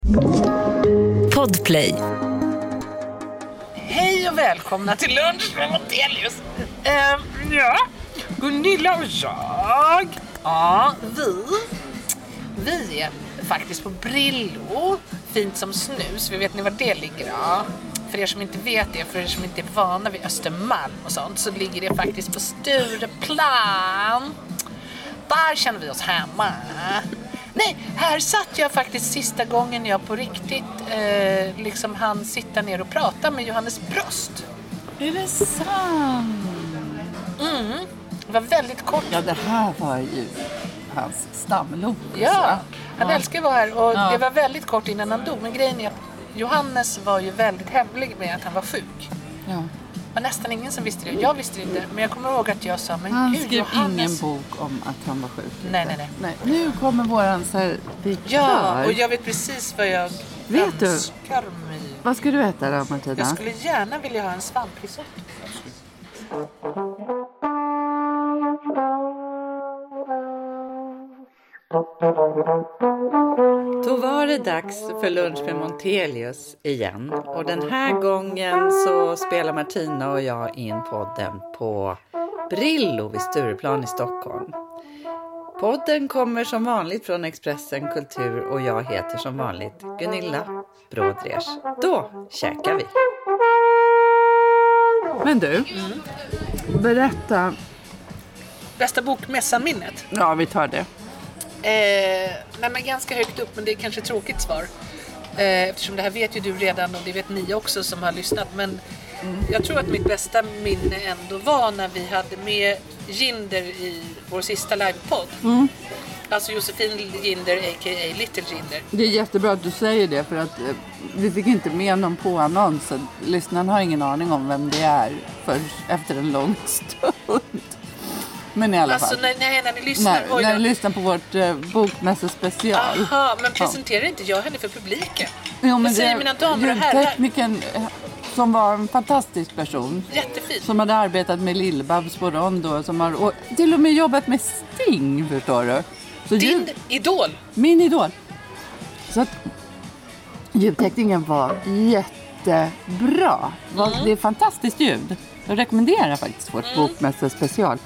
Podplay. Hej och välkomna till lunch med Montelius. Ja, Gunilla och jag. Ja, vi är faktiskt på Brillo. Fint som snus. Vet ni var det ligger? Ja. För er som inte vet det, för er som inte är vana vid Östermalm och sånt, så ligger det faktiskt på Stureplan. Där känner vi oss hemma. Nej, här satt jag faktiskt sista gången jag på riktigt liksom hann sitta ner och prata med Johannes Brost. Är det sant? Det var väldigt kort. Ja, det här var ju hans stamlok. Ja, han älskar att vara här och det var väldigt kort innan han dog. Men grejen är att Johannes var ju väldigt hemlig med att han var sjuk. Ja. Det var nästan ingen som visste det. Jag visste det inte, men jag kommer ihåg att jag sa, men Han gud, skrev Johannes... ingen bok om att han var sjuk. Nej. Nu kommer våran servitör. Ja, och jag vet precis vad jag Vet du? önskar mig. Vad ska du äta då, Martina? Jag skulle gärna vilja ha en svamprisotto. Då var det dags för lunch med Montelius igen. Och den här gången så spelar Martina och jag in podden på Brillo vid Stureplan i Stockholm. Podden kommer som vanligt från Expressen Kultur och jag heter som vanligt Gunilla Brådrers. Då käkar vi. Men du, berätta. Bästa bokmässan-minnet? Ja, vi tar det. Nej, men ganska högt upp, men det är kanske ett tråkigt svar. Eftersom det här vet ju du redan och det vet ni också som har lyssnat. Men jag tror att mitt bästa minne ändå var när vi hade med Jinder i vår sista livepodd. Alltså Josefin Jinder, a.k.a. Little Jinder. Det är jättebra att du säger det, för att vi fick inte med någon på annonsen. Lyssnaren har ingen aning om vem det är för efter en lång stund. Men i alla fall. Alltså när ni lyssnar. När ni lyssnar på vårt bokmässospecial. Aha, men presenterar inte jag henne för publiken? Jo, men jag säger mina damer och herrar. Ljudteknikern som var en fantastisk person. Jättefin. Som hade arbetat med Lill-Babs på Rondo. Som har till och med jobbat med Sting, förstår du. Så Din idol. Min idol. Så att ljudtekniken var jättebra. Det är fantastiskt ljud. Jag rekommenderar faktiskt vårt bokmässospecial.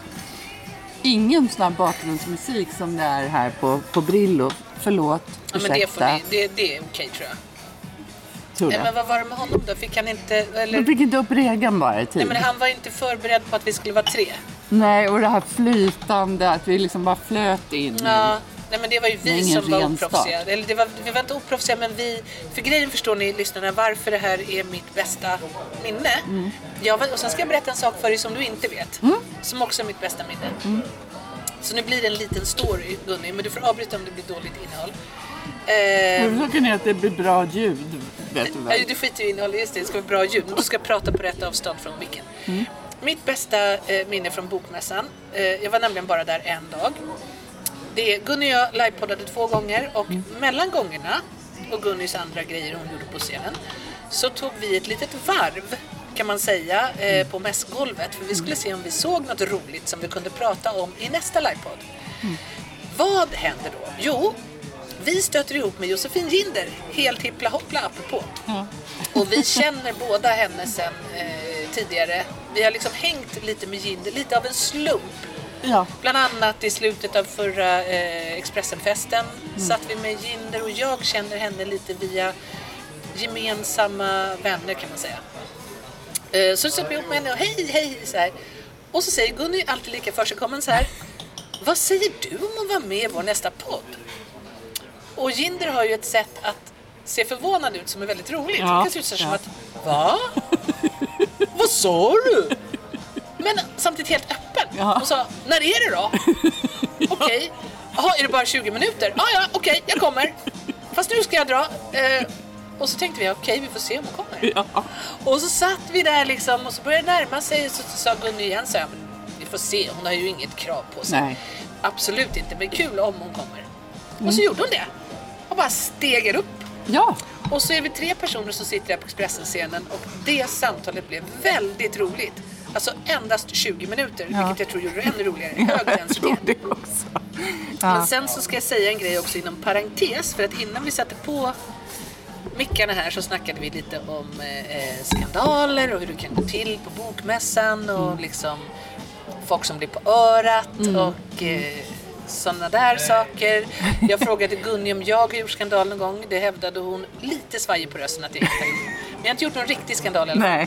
Ingen snabb bakgrundsmusik som det är här på Brillo. Förlåt, ursäkta. Men det är okej, tror jag. Tror jag. Men vad var det med honom då? Fick han inte... Eller... Jag fick inte upp regeln bara i tid. Nej, men han var inte förberedd på att vi skulle vara 3. Nej, och det här flytande, att vi liksom bara flöt in. Ja, nej, men det var ju vi som var renstart. oproffsiga. Eller vi var inte oproffsiga, men vi... För grejen förstår ni, lyssnarna, varför det här är mitt bästa minne. Och sen ska jag berätta en sak för er som du inte vet. Som också är mitt bästa minne. Så nu blir det en liten story, Gunni, men du får avbryta om det blir dåligt innehåll. Huvudsaken är att det blir bra ljud, vet du väl? Du skiter i innehåll, just det ska vara bra ljud. Men du ska prata på rätt avstånd från micken. Mitt bästa minne från bokmässan, jag var nämligen bara där en dag. Det är Gunni och jag livepoddade 2 gånger och mellan gångerna och Gunnis andra grejer hon gjorde på scenen så tog vi ett litet varv, kan man säga, på mässgolvet, för vi skulle se om vi såg något roligt som vi kunde prata om i nästa livepodd. Vad händer då? Jo, vi stöter ihop med Josefin Jinder, helt hippla hoppla apropå. Och vi känner båda henne sen tidigare. Vi har liksom hängt lite med Jinder, lite av en slump. Ja. Bland annat i slutet av förra Expressenfesten satt vi med Jinder och jag känner henne lite via gemensamma vänner, kan man säga. Så satt vi ihop med henne och hej så här. Och så säger Gunni alltid lika försigkommen så här: vad säger du om att vara med i vår nästa podd? Och Jinder har ju ett sätt att se förvånad ut som är väldigt roligt. Det kan se ut som att, va? Vad sa du? Men samtidigt helt öppen. Och sa, när är det då? Okej. Jaha, är det bara 20 minuter? Ja, okej, jag kommer. Fast nu ska jag dra. Och så tänkte vi, okej, vi får se om hon kommer. Ja. Och så satt vi där liksom, och så började det närma sig. Så sa Gunni igen, så vi får se, hon har ju inget krav på sig. Nej. Absolut inte, men kul om hon kommer. Och så gjorde hon det. Och bara stegar upp. Ja. Och så är vi 3 personer som sitter där på Expressen-scenen. Och det samtalet blev väldigt roligt. Alltså endast 20 minuter, vilket jag tror gjorde det ännu roligare. Hög densitet. Det också. Men sen så ska jag säga en grej också inom parentes. För att innan vi satte på mickarna här så snackade vi lite om skandaler och hur det kan gå till på bokmässan och liksom folk som blir på örat och sådana där saker. Jag frågade Gunni om jag har gjort skandal någon gång. Det hävdade hon lite svajig på rösten att jag inte har gjort. Men jag har inte gjort någon riktig skandal i alla fall.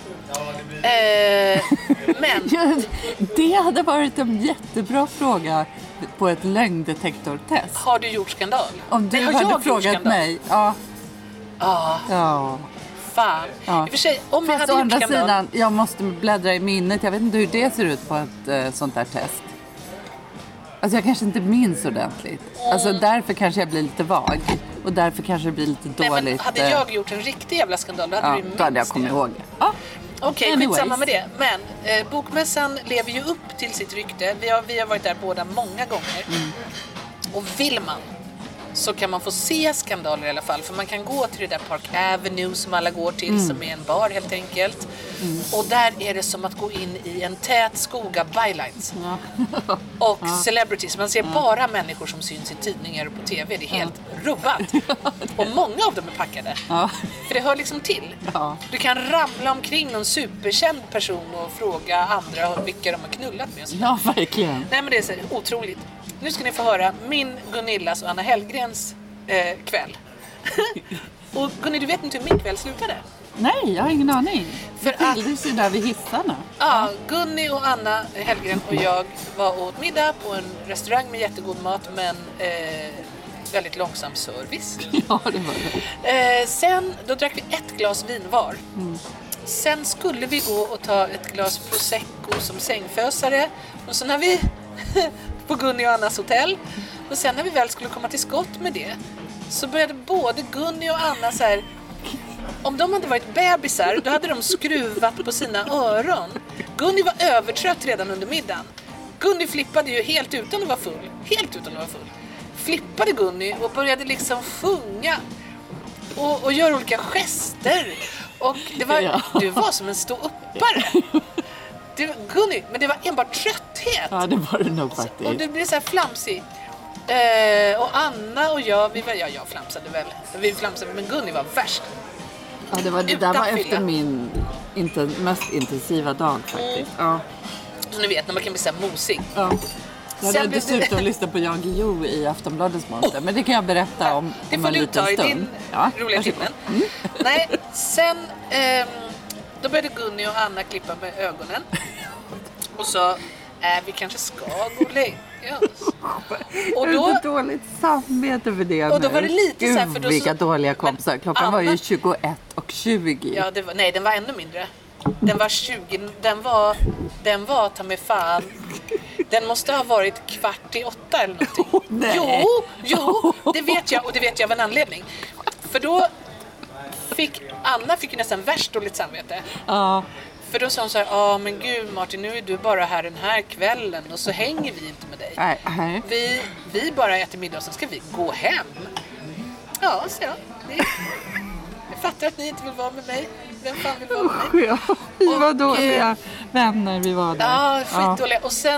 Nej. Men det hade varit en jättebra fråga på ett lögndetektortest. har du gjort skandal? Om du hade frågat mig. Ja. Ja. Fan. Ja. I och för sig, om jag Fast hade å gjort andra skandal. sidan, jag måste bläddra i minnet. Jag vet inte hur det ser ut på ett sånt där test. Alltså jag kanske inte minns ordentligt. Alltså därför kanske jag blir lite vag. Och därför kanske det blir lite Nej, dåligt. men hade jag gjort en riktig jävla skandal då hade du då hade jag minst kommit det. ihåg. Ja. Okej, Anyways. skitsamma med det. Men bokmässan lever ju upp till sitt rykte. Vi har varit där båda många gånger. Och vill man så kan man få se skandaler i alla fall. För man kan gå till det där Park Avenue som alla går till, som är en bar helt enkelt. Och där är det som att gå in i en tät skog av bylines. Och celebrities. Man ser bara människor som syns i tidningar och på tv. Det är helt rubbat. Och många av dem är packade. För det hör liksom till. Du kan ramla omkring någon superkänd person och fråga andra vilka de har knullat med. Ja, verkligen. Nej, men det är så otroligt. Nu ska ni få höra min, Gunillas och Anna Hellgrens kväll. Och Gunni, du vet inte hur min kväll slutade? Nej, jag har ingen aning. För Det skildes ju där vid hissarna. Ja, Gunni och Anna Hellgren och jag var åt middag på en restaurang med jättegod mat men väldigt långsam service. Ja, det var det. Sen, då drack vi ett glas vin var. Sen skulle vi gå och ta ett glas prosecco som sängfösare. Och så när vi på Gunni och Annas hotell. Och sen när vi väl skulle komma till skott med det så började både Gunni och Anna så här. Om de hade varit bebisar då hade de skruvat på sina öron. Gunni var övertrött redan under middagen. Gunni flippade ju helt utan att vara full. Flippade Gunni och började liksom sjunga. Och göra olika gester. Och det var, du var som en ståuppare. Gunni, men det var enbart trötthet. Ja, det var det nog faktiskt. Och det blev så här flamsig. Och Anna och jag flamsade väl. Vi flamsade, men Gunni var värst. Ja, det där Utan var fylla. efter min mest intensiva dag faktiskt. Ja. Så ni vet, när man kan bli så här mosig. Ja. Jag Sen hade blev det- dessutom lyssnat på Jan Guillou i Aftonbladets monter. Men det kan jag berätta om Det en får du liten ta i stund. din Ja, roliga varsågod. timmen. Nej, sen då började Gunni och Anna klippa med ögonen. Och sa, vi kanske ska gå och lägga oss. Och Jag då, har så dåligt samvete för det. Och då nu. var det lite så här, Gud, för då vilka så- dåliga kompisar. Men Klockan var ju Anna- 21:20. ja, den var ännu mindre. Den var 20, den var ta mig fan. Den måste ha varit 7:45 eller någonting. nej. Jo, det vet jag, och det vet jag av en anledning. För då Anna fick ju nästan värst dåligt samvete. Ja. För då sa hon så här, men gud Martin, nu är du bara här den här kvällen och så hänger vi inte med dig. Nej. Vi bara äter middag och sen ska vi gå hem. Ja, så jag fattar att ni inte vill vara med mig. Vem fan vill vara med mig? Ja, vi var Och, dåliga vänner, vi var där. Ja, skitdåliga. Och sen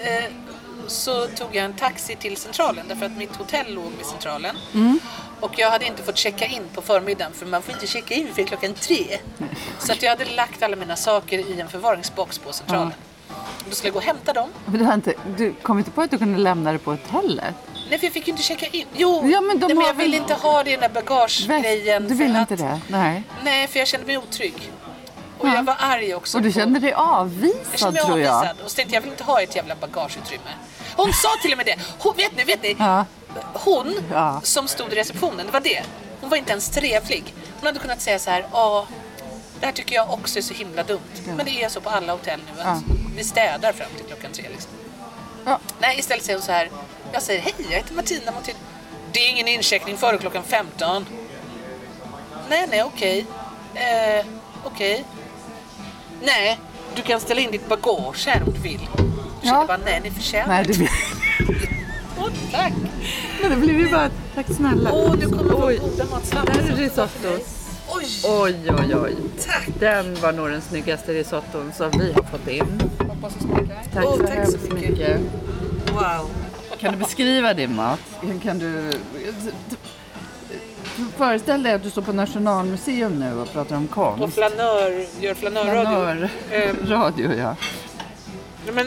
så tog jag en taxi till centralen därför att mitt hotell låg vid centralen. Och jag hade inte fått checka in på förmiddagen för man får inte checka in för 3:00. Så att jag hade lagt alla mina saker i en förvaringsbox på centralen. Då skulle jag gå och hämta dem. Men du kom inte på att du kunde lämna det på hotellet? Nej, för jag fick ju inte checka in. Jo, Ja, men de nej, men har jag ville väl- inte ha det i den där bagagegrejen. Du ville för inte att- det? Nej. Nej, för jag kände mig otrygg. Och jag var arg också. Och du på- kände dig Jag avvisad, kände mig tror jag. avvisad och så tänkte jag vill inte ha ett jävla bagageutrymme. Hon sa till och med det. Vet ni? Ja. Hon Ja. som stod i receptionen, det var det. Hon var inte ens trevlig. Hon hade kunnat säga så här, det här tycker jag också är så himla dumt. Men det är så på alla hotell nu att vi städar fram till 3:00 liksom. Ja. Nej, istället säger hon så här. Jag säger, hej, jag heter Martina Montin. Det är ingen incheckning före 15:00. Nej, okej. Okej. Nej, du kan ställa in ditt bagage här om du vill. Jag kände bara, nej, ni förtjänar Nej, det. det blir... Tack. Men det blev ju bara... Tack snälla. Nu kommer vår goda matslant. Där är risotto. Oj. Tack. Den var nog den snyggaste risotton som vi har fått in. Hoppas det smakar. Tack så tack så hemskt mycket. Wow. Kan du beskriva din mat? Kan du föreställ dig att du står på Nationalmuseum nu och pratar om konst. Och gör flanörradio. Radio, ja. Men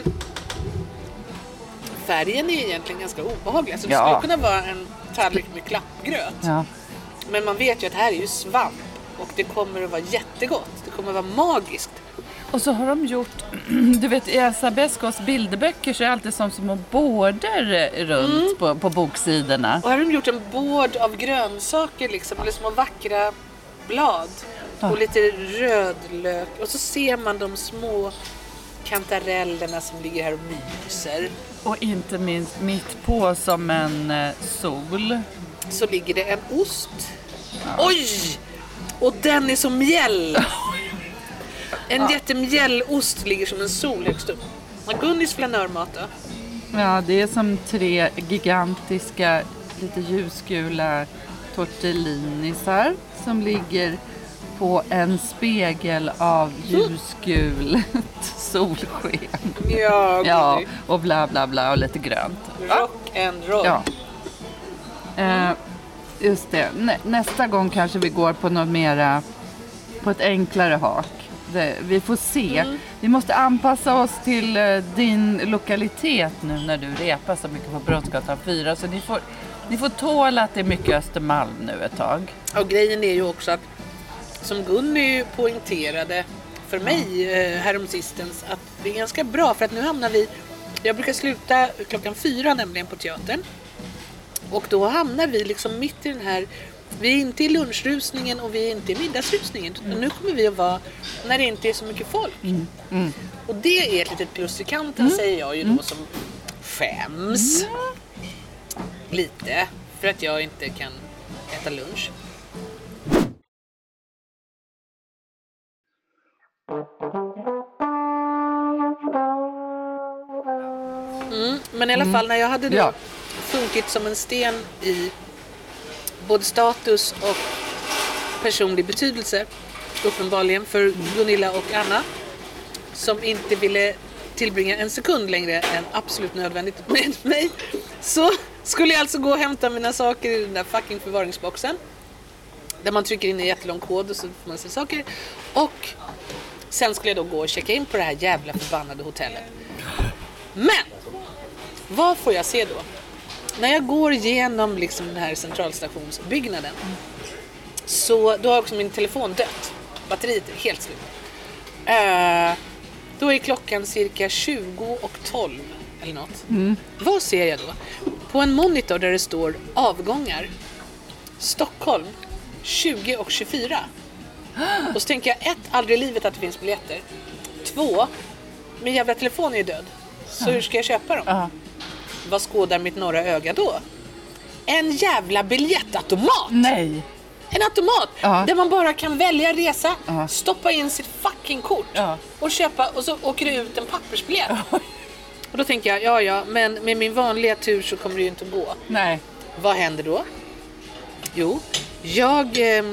färgen är egentligen ganska obehaglig. Alltså, det Ja. skulle kunna vara en tallrik med klappgröt. Ja. Men man vet ju att det här är ju svamp. Och det kommer att vara jättegott. Det kommer att vara magiskt. Och så har de gjort, du vet i Elsa Beskows bilderböcker så är det alltid som små border runt på boksidorna. Och här har de gjort en bård av grönsaker liksom. Eller små vackra blad. Och lite rödlök. Och så ser man de små kantarellerna som ligger här och myser. Och inte minst mitt på som en sol. Så ligger det en ost. Oj! Och den är som mjäll. En jättemjällost ligger som en sol högst upp. Gunnys flanörmat då? Ja, det är som 3 gigantiska, lite ljusgula tortellinisar som ligger på en spegel av ljusgult solsken. Ja, Ja, Gunny. och bla bla bla och lite grönt. Rock and roll. Ja. Just det. Nästa gång kanske vi går på något mera, på ett enklare hak. Vi får se. Vi måste anpassa oss till din lokalitet nu när du repar så mycket på Brunnsgatan 4. Så ni får tåla att det är mycket Östermalm nu ett tag. Och grejen är ju också att, som Gunny poängterade för mig häromsistens, att det är ganska bra för att nu hamnar vi, jag brukar sluta 4:00 nämligen på teatern. Och då hamnar vi liksom mitt i den här, vi är inte i lunchrusningen och vi är inte i middagsrusningen. Nu kommer vi att vara när det inte är så mycket folk. Och det är ett litet plus i kanten säger jag ju då som skäms lite för att jag inte kan äta lunch. Men i alla fall när jag hade då funkit som en sten i både status och personlig betydelse uppenbarligen för Gunilla och Anna som inte ville tillbringa en sekund längre än absolut nödvändigt med mig, så skulle jag alltså gå och hämta mina saker i den där fucking förvaringsboxen där man trycker in en jättelång kod och så får man se saker, och sen skulle jag då gå och checka in på det här jävla förbannade hotellet. Men vad får jag se då? När jag går igenom liksom den här centralstationsbyggnaden så då har också min telefon dött. Batteriet är helt slut. Då är klockan cirka 20:12 eller något. Vad ser jag då? På en monitor där det står avgångar. Stockholm 20:24. Och så tänker jag, 1, aldrig i livet att det finns biljetter. 2, min jävla telefon är ju död. Så hur ska jag köpa dem? Vad skådar mitt norra öga då? En jävla biljettautomat! Nej! En automat där man bara kan välja resa, stoppa in sitt fucking kort och köpa, och så åker det ut en pappersbiljett. Och då tänker jag, men med min vanliga tur så kommer det ju inte att gå. Nej. Vad händer då? Jo, jag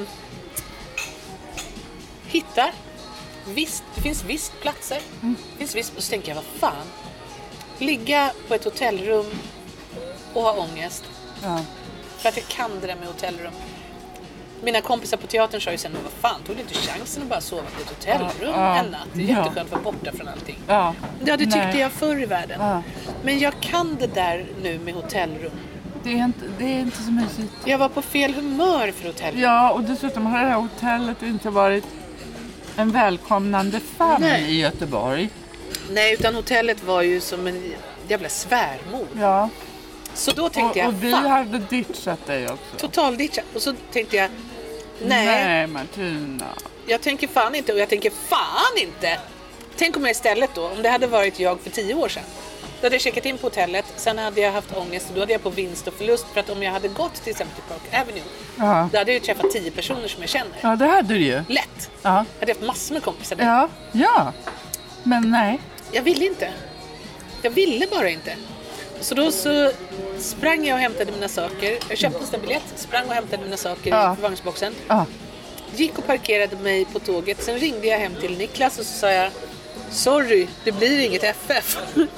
hittar visst, det finns visst platser. Det finns visst, och så tänker jag, vad fan? Ligga på ett hotellrum och ha ångest. För att jag kan det där med hotellrum. Mina kompisar på teatern sa ju sen, men vad fan, tog du inte chansen att bara sova på ett hotellrum en natt? Det är jätteskönt att vara borta från allting. Ja, det tyckte jag förr i världen. Men jag kan det där nu med hotellrum. Det är inte så mysigt. Jag var på fel humör för hotellrum. Ja, och dessutom har det här hotellet inte varit en välkomnande famn i Göteborg. Nej, utan hotellet var ju som en jävla svärmor. Ja. Så då tänkte jag, och vi hade ditchat dig också. Total ditchat. Och så tänkte jag, nej Martina. Jag tänker fan inte, och jag tänker fan inte. Tänk om jag istället då, om det hade varit jag för 10 år sedan. Då hade jag checkat in på hotellet, sen hade jag haft ångest och då hade jag på vinst och förlust. För att om jag hade gått till exempel till Park Avenue, då hade jag ju träffat 10 personer som jag känner. Ja, det hade du ju. Lätt. Jag hade haft massor med kompisar där. Ja. Men nej. Jag ville inte. Jag ville bara inte. Så då så sprang jag och hämtade mina saker. Jag köpte en biljett, sprang och hämtade mina saker i förvaringsboxen. Gick och parkerade mig på tåget. Sen ringde jag hem till Niklas och så sa jag, sorry, det blir inget FF.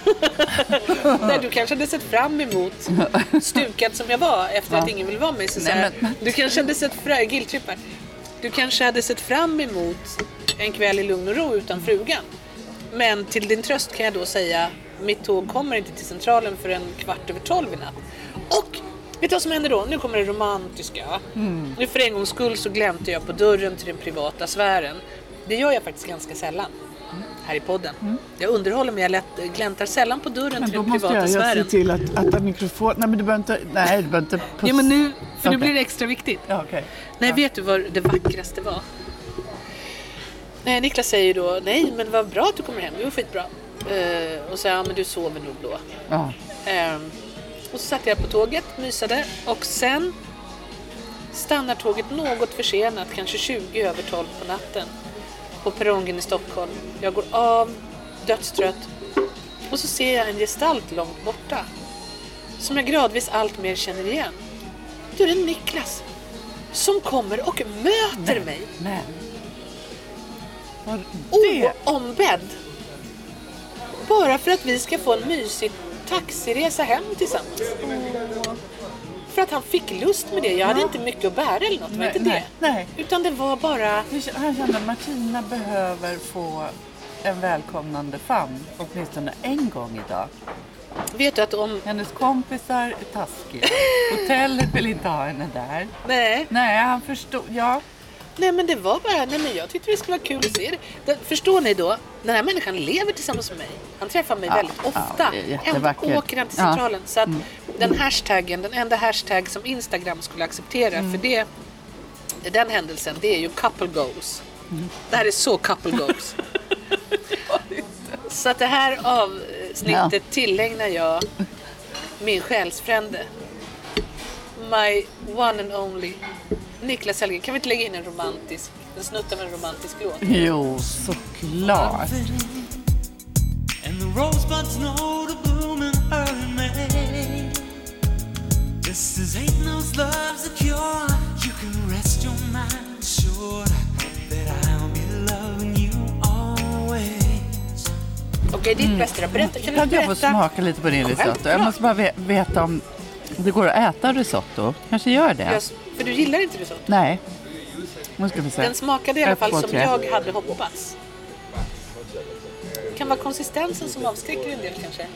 Nej, du kanske hade sett fram emot stukad som jag var efter att ingen vill vara med. Du kanske hade sett guilt-trippar. Du kanske hade sett fram emot en kväll i lugn och ro utan frugan. Men till din tröst kan jag då säga, mitt tåg kommer inte till Centralen för 11:15 i natt. Och vet du vad som händer då? Nu kommer det romantiska. Nu för en gångs skull så gläntar jag på dörren till den privata sfären. Det gör jag faktiskt ganska sällan här i podden. Jag underhåller mig, jag gläntar sällan på dörren till den privata sfären. Men då måste jag se till att mikrofon... Nej, men du behöver inte Ja, men nu, för nu blir det extra viktigt. Ja, okay. Nej, vet du vad det vackraste var? Niklas säger då, nej men vad bra att du kommer hem, det var skitbra. Och så ja, men du sover nog då. Ja. Och så satt jag på tåget, mysade. Och sen stannar tåget något försenat, kanske 20:12 på natten. På perrongen i Stockholm. Jag går av, dödstrött. Och så ser jag en gestalt långt borta. Som jag gradvis allt mer känner igen. Då är det Niklas. Som kommer och möter mig. Men. Oombedd. Bara för att vi ska få en mysig taxiresa hem tillsammans. För att han fick lust med det. Jag hade inte mycket att bära eller något. Nej, inte det. Nej. Utan det var bara... Han kände att Martina behöver få en välkomnande famn. Åtminstone en gång idag. Vet du att om... Hennes kompisar är taskiga. Hotellet vill inte ha henne där. Nej, han förstod. Ja. Nej, men det var bara... Nej, men jag tyckte det skulle vara kul att se det. Förstår ni då? Den här människan lever tillsammans med mig. Han träffar mig väldigt ofta. Ändå åker han till Centralen. Så att den enda hashtag som Instagram skulle acceptera för det, den händelsen, det är ju couple goals. Det här är så couple goals. Så att det här avsnittet tillägnar jag min själsfrände. My one and only Niklas Hellgren. Kan vi inte lägga in en snutt av en romantisk låt? Jo, såklart. And the rosebuds know to bloom in early May. This is ain't no love's a cure. You can rest your mind assured that I'll be loving you always. Okej, ditt bästa. Berätta, kan du berätta? Jag får smaka lite på din risotto. Jag måste bara veta om det går att äta risotto. Kanske gör det. Just, för du gillar inte risotto? Nej. Nu ska vi se. Den smakade i alla fall som jag hade hoppats. Kan vara konsistensen som avskräcker en del kanske.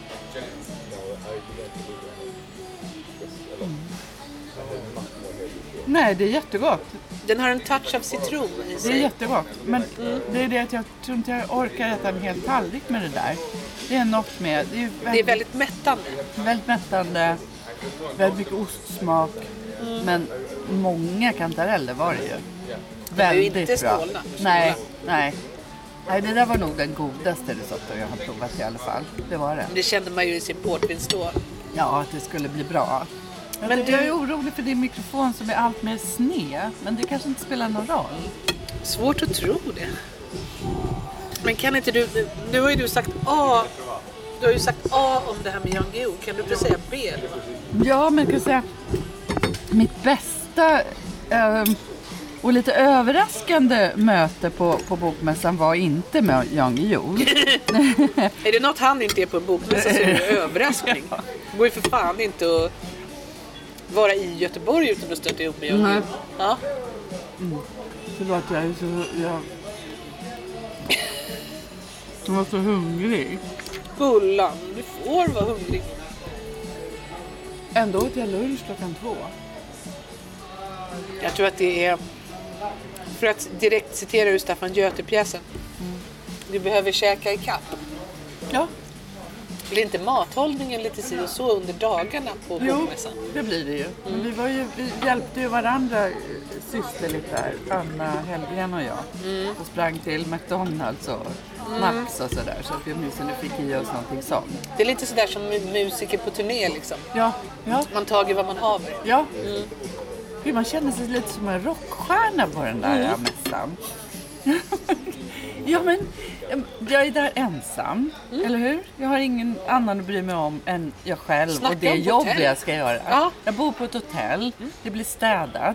Nej, det är jättegott. Den har en touch av citron i sig. Det är jättegott. Men det är det att jag tror inte jag orkar äta en hel tallrik med det där. Det är något med. Det är väldigt mättande. Väldigt mättande. Väldigt mycket ostsmak. Men många kantareller var det ju. Väldigt inte bra. snåla. Nej, det där var nog den godaste risotto jag har provat i alla fall. Det var det. Det kände man ju i sin portvin då. Ja, att det skulle bli bra. Men jag är orolig för din mikrofon som är allt mer sned. Men det kanske inte spelar någon roll. Svårt att tro det. Men kan inte du... Nu har ju du sagt A. Du har ju sagt A om det här med Jan Guillou. Kan du säga B? Ja, men jag kan säga... Mitt bästa och lite överraskande möte på bokmässan var inte med Jan Guillou. Är det något han inte är på en bokmässa så är det överraskning. Det går ju för fan inte att vara i Göteborg utan att stöta ihop med Jan Guillou. Ja. Förlåt, jag är så... Jag var så hungrig. Bullan, du får vara hungrig. Ändå åt jag lunch 2:00. Jag tror att det är... För att direkt citera ur Staffan Göte-pjäsen. Du behöver käka i kapp. Ja. Blir inte mathållningen lite si och så under dagarna på bokmässan? Jo, det blir det ju. Men vi hjälpte ju varandra systerligt där. Anna Hellgren och jag. Och sprang till McDonalds och Max och sådär. Så att vi åtminstone fick i oss någonting sånt. Det är lite sådär som musiker på turné liksom. Ja. Man tager vad man haver. Ja. Gud, man känner sig lite som en rockstjärna på den där mässan. Ja, men jag är där ensam, eller hur? Jag har ingen annan att bry mig om än jag själv. Snacka och det jobb jag ska göra. Ja. Jag bor på ett hotell, det blir städat.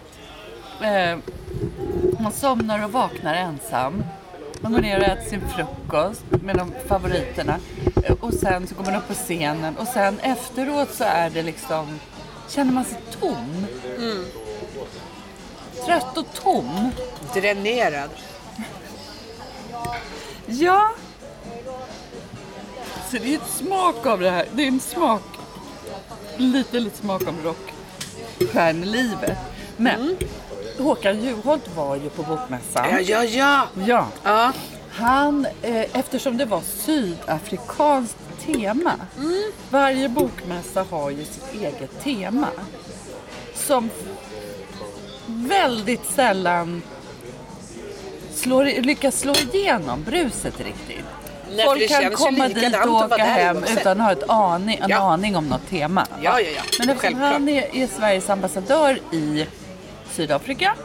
Man somnar och vaknar ensam. Man går ner och äter sin frukost med de favoriterna. Och sen så går man upp på scenen. Och sen efteråt så är det liksom... Känner man sig tom. Trött och tom. Dränerad. Ja. Så det är ett smak av det här. Det är en smak. Lite smak av rockstjärnelivet. Men Håkan Juholt var ju på bokmässan. Ja. Ja. Han, eftersom det var sydafrikanskt tema. Varje bokmässa har ju sitt eget tema. Som väldigt sällan lyckas slå igenom bruset riktigt. Nej, Folk kan komma dit och åka hem utan att ha en aning om något tema. Ja. Men eftersom han är Sveriges ambassadör i Sydafrika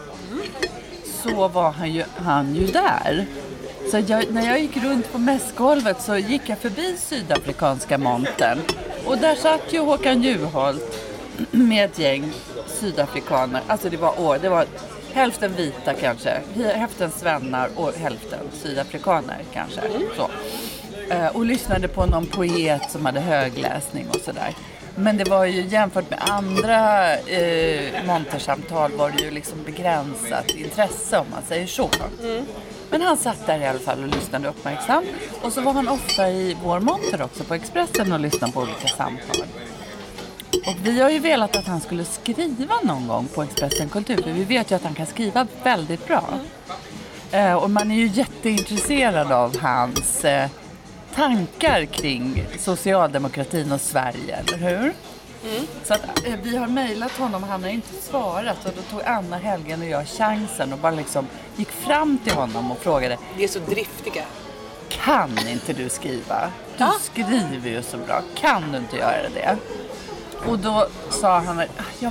så var han ju där. Så när jag gick runt på mässgolvet så gick jag förbi sydafrikanska montern. Och där satt ju Håkan Juholt med ett gäng sydafrikaner. Alltså det var hälften vita kanske, hälften svennar och hälften sydafrikaner kanske. Så. Och lyssnade på någon poet som hade högläsning och sådär. Men det var ju jämfört med andra montersamtal var det ju liksom begränsat intresse om man säger så. Men han satt där i alla fall och lyssnade uppmärksamt. Och så var han ofta i vår monter också på Expressen och lyssnade på olika samtal. Och vi har ju velat att han skulle skriva någon gång på Expressen Kultur. För vi vet ju att han kan skriva väldigt bra. Och man är ju jätteintresserad av hans tankar kring socialdemokratin och Sverige, eller hur? Så att vi har mejlat honom och han har inte svarat. Och då tog Anna Helgen och jag chansen och bara liksom gick fram till honom och frågade: Det är så driftiga. Kan inte du skriva? Du skriver ju så bra. Kan du inte göra det? Och då sa han: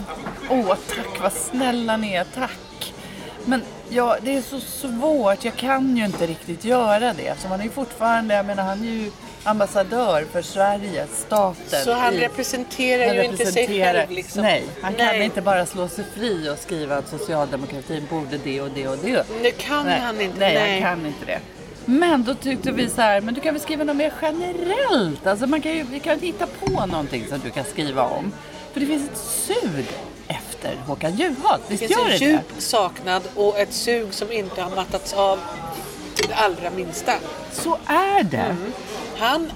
tack, vad snälla ni är, tack. Men det är så svårt, jag kan ju inte riktigt göra det. Så han är ju fortfarande, han är ju ambassadör för Sverige, staten. Så han representerar ju inte sig själv liksom. Nej, han kan inte bara slå sig fri och skriva att socialdemokratin borde det och det och det. Det kan han inte. Nej, han kan inte det. Men då tyckte vi så här, men du kan väl skriva något mer generellt. Alltså vi kan hitta på någonting som du kan skriva om. För det finns ett sug efter Håkan Juholt. Visst gör det? Det finns en djup saknad och ett sug som inte har mattats av till det allra minsta. Så är det. Han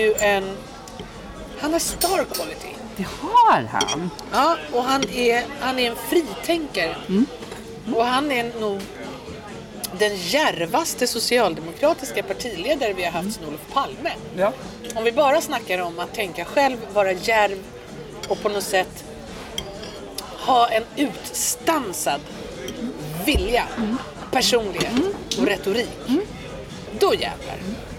har star quality. Det har han. Ja, och han är en fritänkare. Och han är nog den djärvaste socialdemokratiska partiledare vi har haft sedan Olof Palme. Ja. Om vi bara snackar om att tänka själv, vara djärv och på något sätt ha en utstansad vilja, personlighet och retorik. Då jävlar.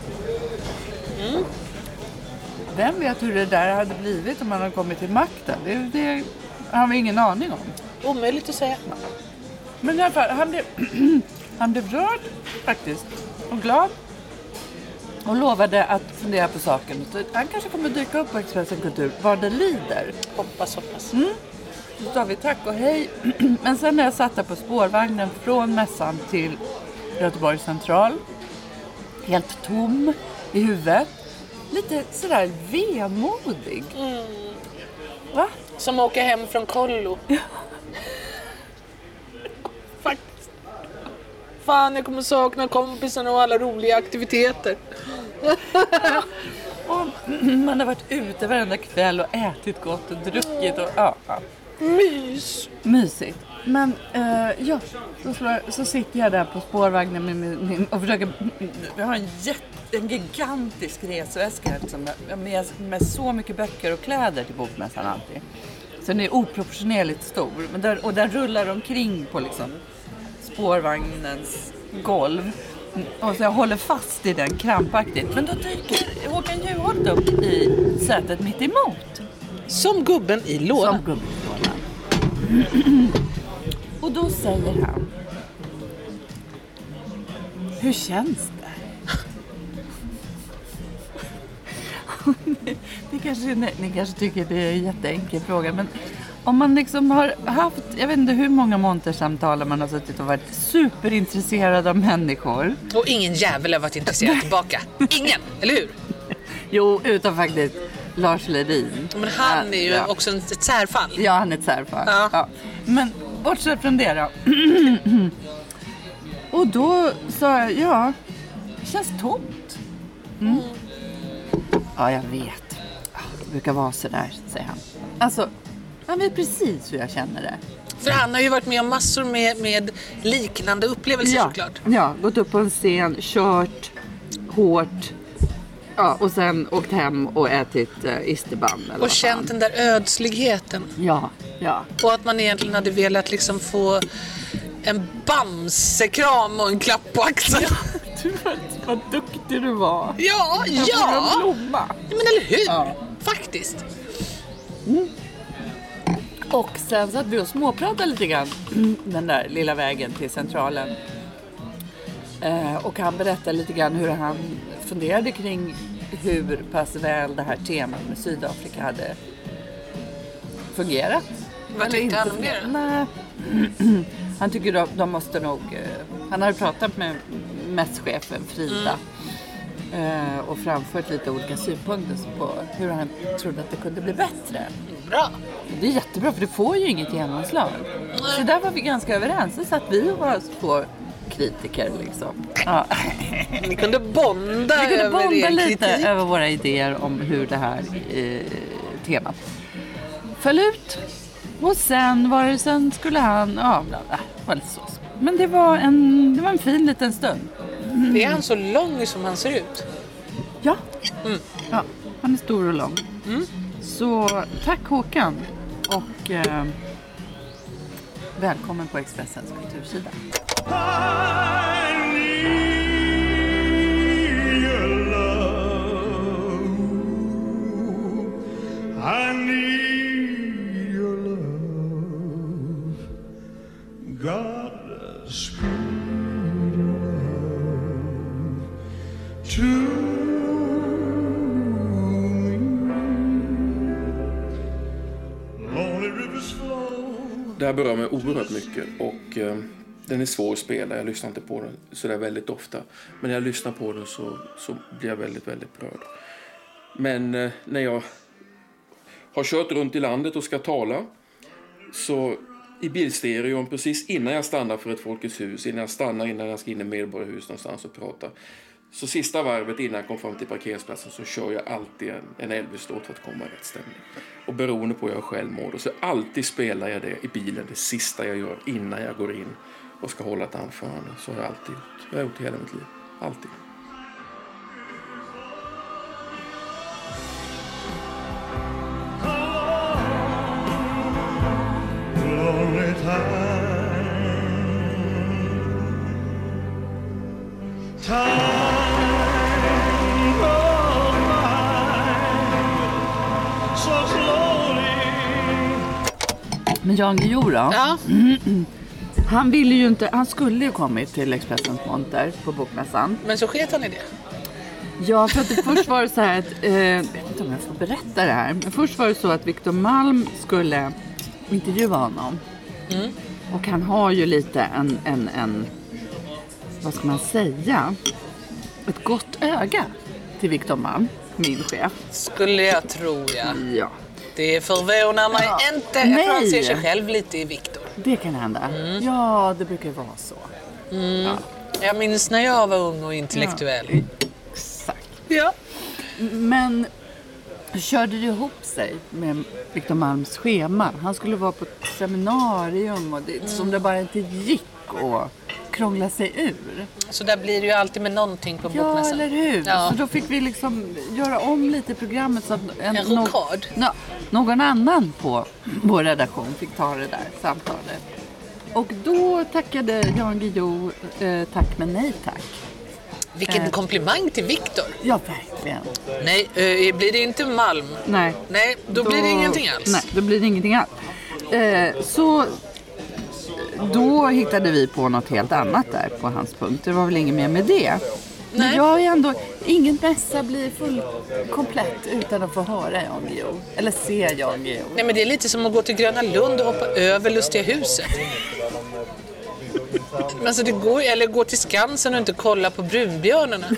Vem vet hur det där hade blivit om man hade kommit till makten? Det har vi ingen aning om. Omöjligt att säga. Men i alla fall, han blev rörd faktiskt och glad. Och lovade att fundera på saken. Han kanske kommer dyka upp på Expressen Kultur vad det lider. Hoppas. Så sa vi tack och hej. Men sen när jag satt där på spårvagnen från mässan till Göteborgs central. Helt tom i huvudet. Lite sådär vemodig. Va? Som åker hem från kollo. Faktiskt. Fan, jag kommer sakna kompisarna och alla roliga aktiviteter. Och man har varit ute varenda kväll och ätit gott och druckit och Mysigt. Men så sitter jag där på spårvagnen med min och försöker. Jag har en gigantisk resväska liksom, med så mycket böcker och kläder till bokmässan alltid. Så den är oproportionerligt stor. Men den rullar omkring på liksom spårvagnens golv. Och så jag håller fast i den krampaktigt. Men då dyker Håkan Juholt upp i sätet mitt emot. Som gubben i lådan. Och då säger han: hur känns det? Ni kanske tycker det är en jätteenkel fråga, men om man liksom har haft, jag vet inte hur många montersamtal man har suttit och varit superintresserad av människor. Och ingen jävel har varit intresserad tillbaka. Ingen, eller hur? Jo, utan faktiskt Lars Ledin. Men han är ju också ett särfall. Ja, han är ett särfall. Ja. Ja. Men bortsett från det då. Och då sa jag, ja, det känns tomt. Ja, jag vet. Det brukar vara så där, säger han. Alltså, han vet precis hur jag känner det. För han har ju varit med om massor med liknande upplevelser såklart. Ja, gått upp på en scen, kört hårt. Ja, och sen åkt hem och ätit isterband. Och känt den där ödsligheten. Ja. Och att man egentligen hade velat liksom få en bamsekram och en klapp på axeln. Du vad duktig du var. Ja. En blomma. Men eller hur? Ja. Faktiskt. Och sen satt vi och småpratade lite grann den där lilla vägen till Centralen. Och han berättade lite grann hur han funderade kring hur pass väl det här temat med Sydafrika hade fungerat. Vad tyckte han om det då? Nej. Han tycker de måste nog... Han hade pratat med mässchefen Frida och framfört lite olika synpunkter på hur han trodde att det kunde bli bättre. Bra. Det är jättebra, för det får ju inget genomslag. Så där var vi ganska överens. Så satt vi och var två kritiker liksom. Ja. Vi kunde bonda lite över våra idéer om hur det här temat föll ut. Och sen skulle han, var lite så. Men det var en fin liten stund. Är han så lång som han ser ut? Ja. Ja, han är stor och lång. Så tack Håkan och välkommen på Expressens kultursida. I need your love, Godspeed love to me. Lonely rivers flow. Det här berör mig oerhört mycket och den är svår att spela. Jag lyssnar inte på den så där väldigt ofta. Men när jag lyssnar på den så blir jag väldigt, väldigt berörd. Men när jag har kört runt i landet och ska tala så i bilstereon precis innan jag stannar för ett Folkets hus, innan jag ska in i Medborgarhus någonstans och prata, så sista varvet innan jag kom fram till parkeringsplatsen så kör jag alltid en Elvis-låt för att komma i rätt stämning. Och beroende på hur jag själv mår, så alltid spelar jag det i bilen, det sista jag gör innan jag går in och ska hålla ett anförande. Så har jag alltid gjort. Jag har gjort det hela mitt liv. Alltid. Lonely time goes by so slowly. Men Jan Guillou då? Ja. Han ville ju inte, han skulle ju kommit till Expressens monter på bokmässan. Men så sket han i det. Ja, för att det först var det så här att, jag vet inte om jag får berätta det här. Men först var det så att Victor Malm skulle intervjua honom. Och han har ju lite en vad ska man säga, ett gott öga till Victor Malm, min chef. Skulle jag tro, ja. Ja. Det förvånar mig inte. Jag tror han ser sig själv lite i Victor. Det kan hända. Ja, det brukar vara så. Ja. Jag minns när jag var ung och intellektuell. Exakt. Ja. Men körde det ihop sig med Victor Malms schema. Han skulle vara på ett seminarium och det, som det bara inte gick att krångla sig ur. Så där blir det ju alltid med någonting på Ja, bokmässan. eller hur? Ja. Så då fick vi liksom göra om lite programmet så att En rokad. någon annan på vår redaktion fick ta det där samtalet. Och då tackade Jan Guillou tack men nej tack. Vilken komplimang till Victor. Ja, verkligen. Nej, blir det inte Malm? Nej. Nej, då blir det ingenting alls. Nej, då blir det ingenting alls. Så då hittade vi på något helt annat där på hans punkt. Det var väl inget mer med det. Men Nej. jag är ändå, ingen mässa blir full komplett utan att få höra Jan Guillou. Eller se Jan Guillou. Nej, men det är lite som att gå till Gröna Lund och hoppa över Lustiga huset. Men så det går, eller gå till Skansen och inte kolla på brunbjörnarna.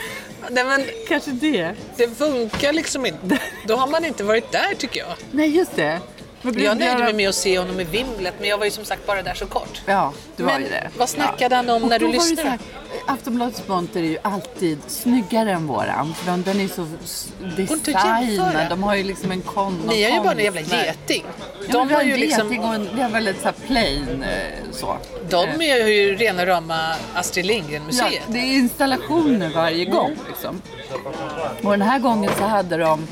Nej, men Kanske det. det funkar liksom inte. Då har man inte varit där, tycker jag. Nej, just det. Jag nöjde mig med att se honom i Vimlet, men jag var ju som sagt bara där så kort. Ja, du var Men ju det. vad snackade han om när du lyssnade? Aftonbladets monter är ju alltid snyggare än våran. För den är så inte jämföra. designad. De har ju liksom en Ni är ju bara en jävla geting. De har ju liksom, vi har väldigt så här plain så. de är ju rena rama Astrid Lindgren-museet. Ja, det är installationer varje gång liksom. Och den här gången så hade de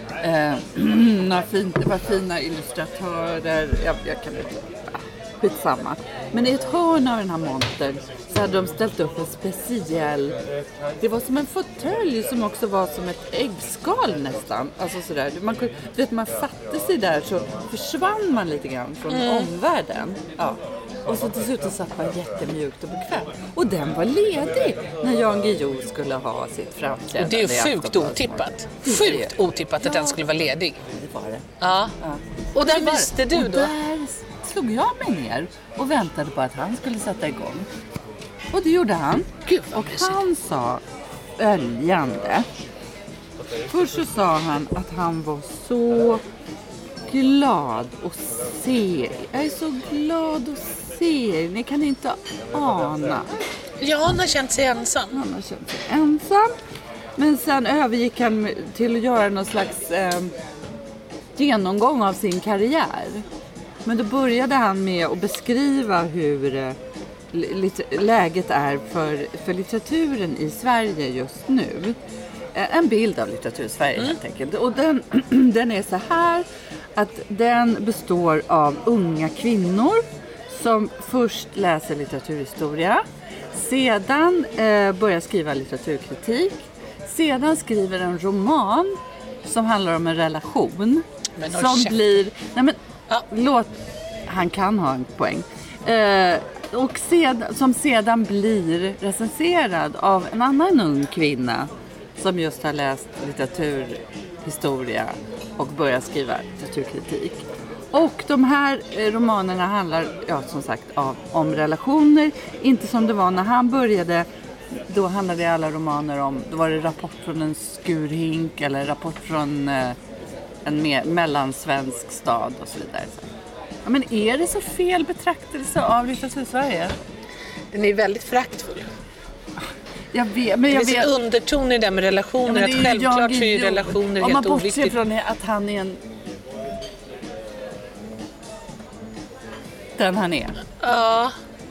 det var fina illustratörer. Jag kan inte... Skitsamma. Men i ett hörn av den här montern så hade de ställt upp en speciell... Det var som en fåtölj som också var som ett äggskal nästan. Alltså sådär. Man satte sig där så försvann man lite grann från omvärlden. Ja. Och så till slut satt man jättemjukt och bekvämt. Och den var ledig när Jan Guillou skulle ha sitt framträdande. Och det är ju sjukt otippat. Sjukt otippat att den skulle vara ledig. Det var det. Ja. Och där visste du och då? Där slog jag mig ner och väntade på att han skulle sätta igång. Och det gjorde han. Gud, vad och mysigt. han sa följande. Först så sa han att han var så glad att se. Jag är så glad att se. Ni kan inte ana. Ja, han har känt sig ensam. Han har känt sig ensam. Men sen övergick han till att göra någon slags genomgång av sin karriär. Men då började han med att beskriva hur läget är för litteraturen i Sverige just nu. En bild av litteratur i Sverige helt enkelt. Och den är så här att den består av unga kvinnor som först läser litteraturhistoria, sedan börjar skriva litteraturkritik, sedan skriver en roman som handlar om en relation som blir... Nej men, låt... Han kan ha en poäng. Och som sedan blir recenserad av en annan ung kvinna som just har läst litteraturhistoria och börjar skriva litteraturkritik. Och de här romanerna handlar, som sagt, om relationer. Inte som det var när han började. Då handlade alla romaner om, då var det rapport från en skurhink eller rapport från en mellansvensk stad och så vidare. Ja, men är det så fel betraktelse av litteratur i Sverige? Den är väldigt föraktfull. Jag vet, men det finns en underton i det med relationer, att självklart så är ju relationer helt oviktigt. Om man bortser från att han är en... Den han är. Ja.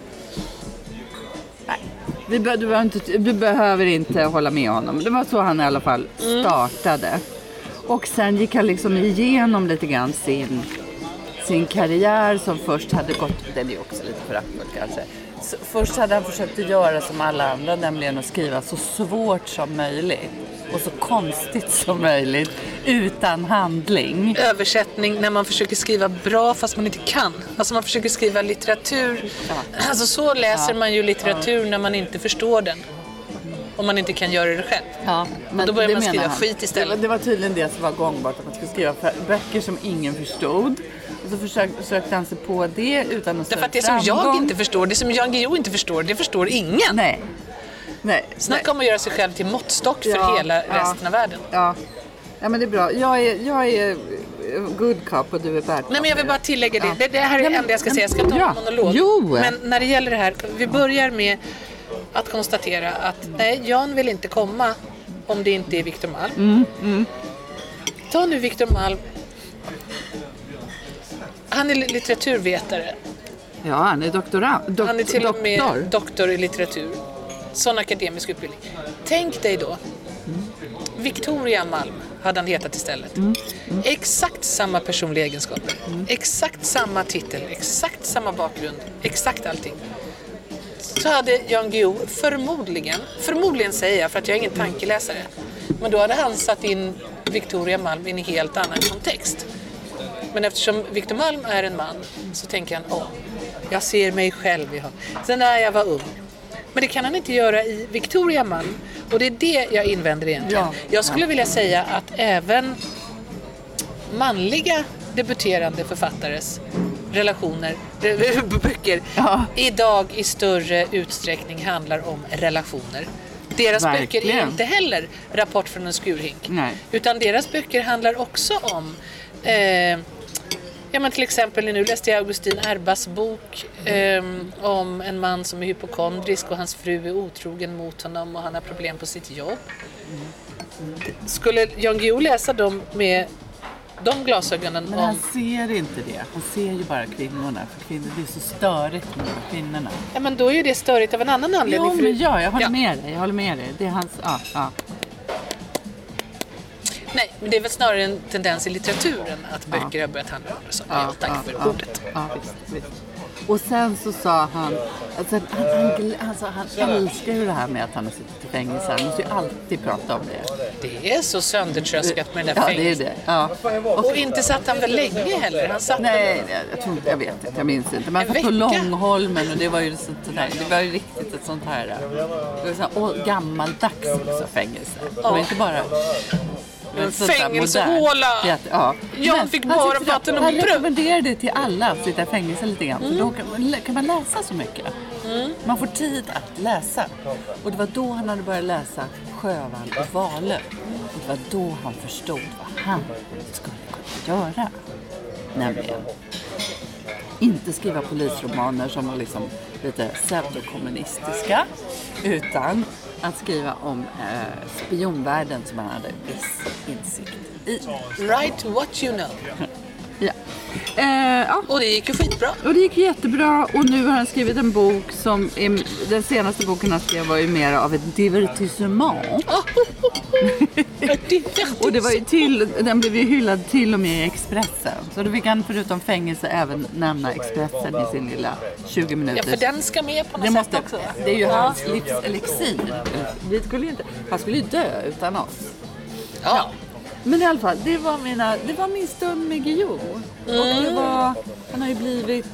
Nej, du behöver inte hålla med honom. Det var så han i alla fall startade. Och sen gick han liksom igenom lite grann sin karriär som först hade gått, den är också lite föraktfull kanske. Först hade han försökt att göra som alla andra, nämligen att skriva så svårt som möjligt och så konstigt som möjligt utan handling. Översättning när man försöker skriva bra fast man inte kan. Alltså man försöker skriva litteratur. Alltså så läser man ju litteratur när man inte förstår den. Om man inte kan göra det själv. Ja, men och då börjar man skriva skit istället. Det var tydligen det som var gångbart, att man skulle skriva böcker som ingen förstod. Och så försökte han sig på det utan att därför att det som jag inte förstår, det som Jan Guillou inte förstår, det förstår ingen. Nej. Snacka om att göra sig själv till måttstock för hela resten av världen. Ja, men det är bra. Jag är good cop och du är bad cop. Nej, men jag vill bara tillägga det. Det här är det enda jag ska säga. Jag ska ta en monolog. Jo. Men när det gäller det här, vi börjar med att konstatera att nej, Jan vill inte komma om det inte är Victor Malm. Ta nu Victor Malm. Han är litteraturvetare. Ja, han är doktorand. Han är till och med doktor i litteratur. Sån akademisk utbildning. Tänk dig då. Victoria Malm hade han hetat istället. Exakt samma personliga egenskaper. Exakt samma titel. Exakt samma bakgrund. Exakt allting. Så hade Jan Guillou förmodligen säger jag för att jag är ingen tankeläsare. Men då hade han satt in Victoria Malm i en helt annan kontext. Men eftersom Victor Malm är en man så tänker han, jag ser mig själv i honom. Sen när jag var ung. Men det kan han inte göra i Victoria Malm. Och det är det jag invänder egentligen. Ja. Jag skulle vilja säga att även manliga debuterande författares relationer, böcker, idag i större utsträckning handlar om relationer. deras Verkligen. böcker är inte heller Rapport från en skurhink. Nej. Utan deras böcker handlar också om men till exempel nu läste jag Augustin Erbas bok om en man som är hypokondrisk och hans fru är otrogen mot honom och han har problem på sitt jobb. Skulle Jan Guillou läsa dem med de glasögonen? Men han ser inte det. Han ser ju bara kvinnorna. För kvinnor, det är så störigt med kvinnorna. Ja, men då är ju det störigt av en annan anledning. Jo, men jag håller med dig. Det är hans... Ja. Nej, men det är väl snarare en tendens i litteraturen att böcker har börjat handla om det. Tack för ordet. Ja, visst. Och sen så sa han, han älskar ju det här med att han har suttit i fängelse. Han måste ju alltid prata om det. Det är så söndertröskat med den där fängelsen. Ja, det är det. Ja. Och inte satt han väl länge heller? Han satt jag vet inte, jag minns inte. Men han satt på Långholmen och det var ju det var ju riktigt ett sånt här, det var så här gammaldags också, fängelse. Det var inte bara... En fängelsehåla! Ja. Jag fick bara vatten och bröd. Jag rekommenderar det till alla att sitta i fängelse lite grann. För då kan man läsa så mycket. Man får tid att läsa. Och det var då han hade börjat läsa Sjövall och Valö. Och det var då han förstod vad han skulle kunna göra. Nämligen inte skriva polisromaner som var liksom lite pseudokommunistiska, utan att skriva om spionvärlden som han hade viss insikt i. Write what you know. Ja. Och det gick ju skitbra. Och det gick jättebra. Och nu har han skrivit en bok som den senaste boken han skrev var ju mer av ett divertissement. Och det var ju den blev ju hyllad till och med i Expressen. Så då fick han förutom fängelse även nämna Expressen i sin lilla 20 minuter. Ja, för den ska med på något sätt också. Det är ju hans livselixir. Han skulle ju dö utan oss. Ja. Men i alla fall, det var min stund med Guillou. Och han har ju blivit,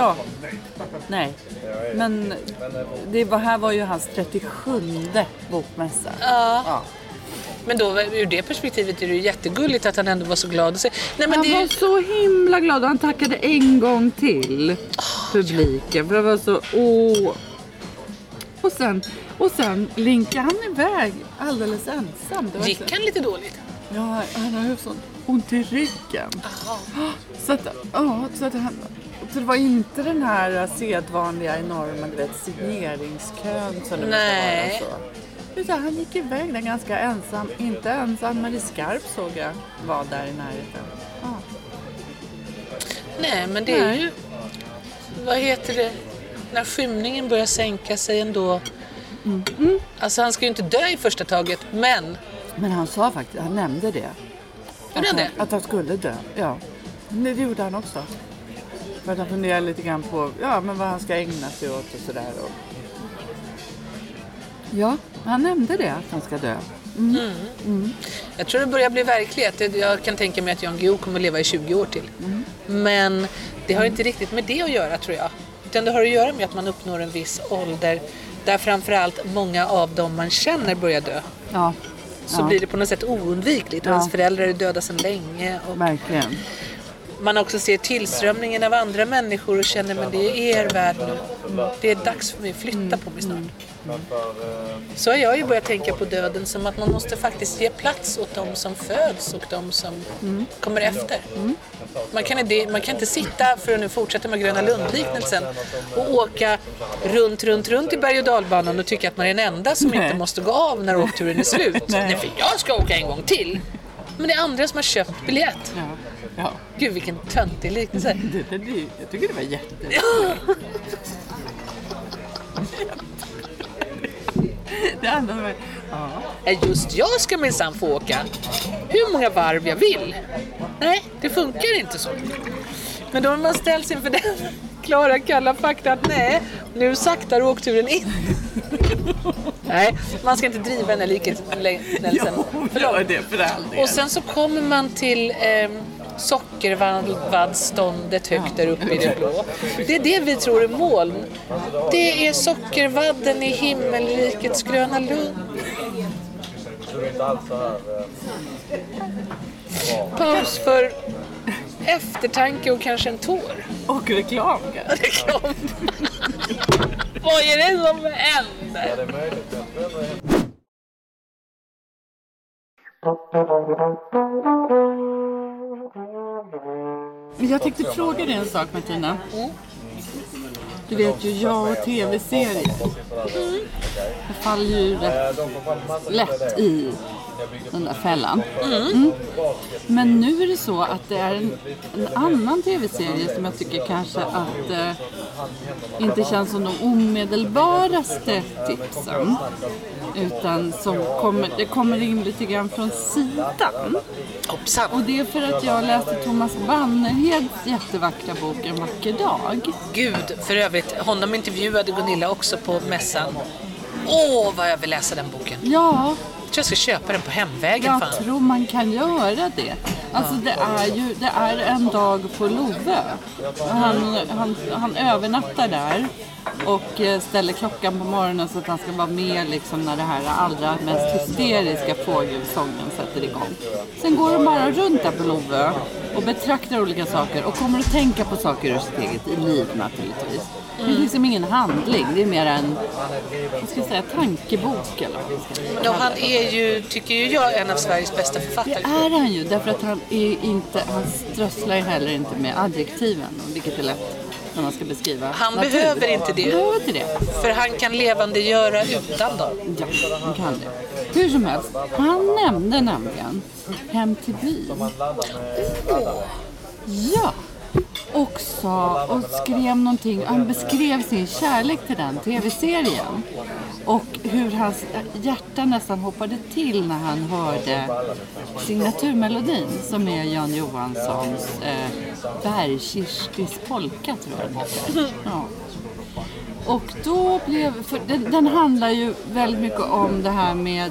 men här var ju hans 37:e bokmässa. Ja. Men då, ur det perspektivet är det ju jättegulligt att han ändå var så glad. Han var så himla glad och han tackade en gång till publiken. För det var så, Och sen linkade han iväg alldeles ensam. Gick han lite dåligt? Ja, han har ju sånt ont i ryggen. Så det var inte den här sedvanliga enorma, signeringskön som det var så. Utan han gick iväg där ganska ensam. Inte ensam, men i Skarp såg jag var där i närheten. Ja. Nej, men det är ju... Vad heter det? När skymningen börjar sänka sig ändå. Alltså han ska ju inte dö i första taget, men... Men han sa faktiskt, han nämnde det. Att han skulle dö, ja. Det gjorde han också. För att han funderar lite grann på men vad han ska ägna sig åt och sådär. Ja, han nämnde det, att han ska dö. Jag tror det börjar bli verklighet. Jag kan tänka mig att Jan Guillou kommer att leva i 20 år till. Men det har inte riktigt med det att göra, tror jag. Utan det har att göra med att man uppnår en viss ålder där framförallt många av dem man känner börjar dö. Ja. Så blir det på något sätt oundvikligt. Och ens föräldrar är döda sedan länge. Och verkligen. Man också ser tillströmningen av andra människor och känner men det är er värld nu. Det är dags för mig att flytta på mig snart. Så har jag ju börjat tänka på döden som att man måste faktiskt ge plats åt de som föds och de som kommer efter. Man kan inte sitta, för att nu fortsätta med Gröna Lund-liknelsen, och åka runt i berg- och dalbanan och tycka att man är den enda som inte måste gå av när åkturen är slut. Nej, för jag ska åka en gång till. Men det är andra som har köpt biljett. Ja. Gud, vilken töntig liknelse. Jag tycker det var jätteroligt. Det andra var... Just jag ska minsann få åka hur många varv jag vill. Nej, det funkar inte så. Men då man ställs inför den klara kalla fakta att nej, nu saktar åkturen in. Nej, man ska inte driva den här liknelsen för långt. Och sen så kommer man till sockervaddståndet högt där uppe i det blå. Det är det vi tror är moln. Det är sockervadden i himmelrikets Gröna Lund. Paus för eftertanke och kanske en tår. Och reklam. Reklam. Vad är det som händer? Jag tänkte fråga dig en sak, Martina. Du vet ju, jag och tv-serier. Jag faller ju rätt lätt i den där fällan. Men nu är det så att det är en annan tv-serie som jag tycker kanske att inte känns som de omedelbaraste tipsen. Utan som det kommer in lite grann från sidan. Hoppsan. Och det är för att jag läste Thomas Bannerheds jättevackra bok En vacker dag. Gud, för övrigt, honom intervjuade Gunilla också på mässan. Vad jag vill läsa den boken. Ja, Jag tror jag ska köpa den på hemvägen. jag Fan. tror man kan göra det. Alltså det är en dag på Lovö. Han övernattar där och ställer klockan på morgonen så att han ska vara med liksom när det här allra mest hysteriska fågelsången sätter igång. Sen går de bara runt där på Lovö och betraktar olika saker och kommer att tänka på saker ur sitt eget liv naturligtvis. Det är liksom ingen handling, det är mer en, vad ska jag säga, tankebok eller vad ska jag säga. Han är ju, tycker ju jag, en av Sveriges bästa författare. Det är han ju, därför att han strösslar heller inte med adjektiven, vilket är lätt när man ska beskriva Han natur. behöver inte det. Han behöver inte det. För han kan levandegöra utan dem. Ja, han kan det. Hur som helst, han nämnde nämligen Hem till byn. Ja. Och skrev någonting. Han beskrev sin kärlek till den tv-serien. Och hur hans hjärta nästan hoppade till när han hörde signaturmelodin som är Jan Johanssons Bergkirstis polka, tror jag den heter. Ja. Och då den handlar ju väldigt mycket om det här med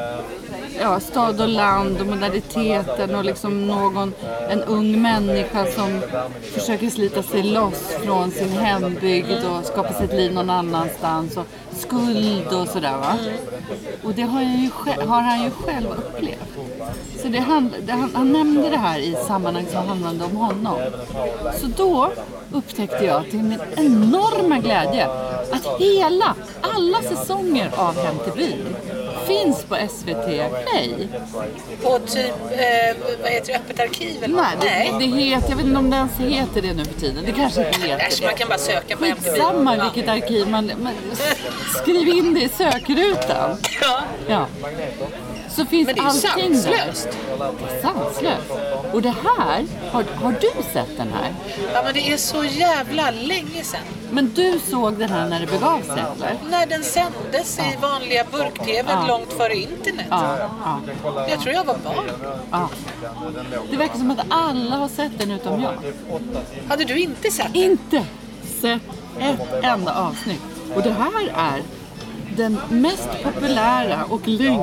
stad och land och moderniteten och liksom en ung människa som försöker slita sig loss från sin hembygd och skapa sitt liv någon annanstans och skuld och sådär, va? Och det har han ju själv upplevt. Så han nämnde det här i sammanhang som handlade om honom. Så då upptäckte jag till min enorma glädje att alla säsonger av Hem till byn finns på SVT Play. På typ, vad heter det, Öppet arkiv eller Nej, det heter, jag vet inte om det ens heter det nu för tiden. Det kanske inte heter man kan bara söka på Hem till byn. Samma vilket arkiv man skriv in det i sökrutan. Ja. Så finns Men det är ju allting sanslöst. där. Det är sanslöst. Och det här, har du sett den här? Ja, men det är så jävla länge sedan. Men du såg den här när det begav sig, eller? När den sändes i vanliga burk-tv långt före internet. Ja. Jag tror jag var barn. Ja. Det verkar som att alla har sett den utom jag. Hade du inte sett den? Inte sett ett enda avsnitt. Och det här är den mest populära och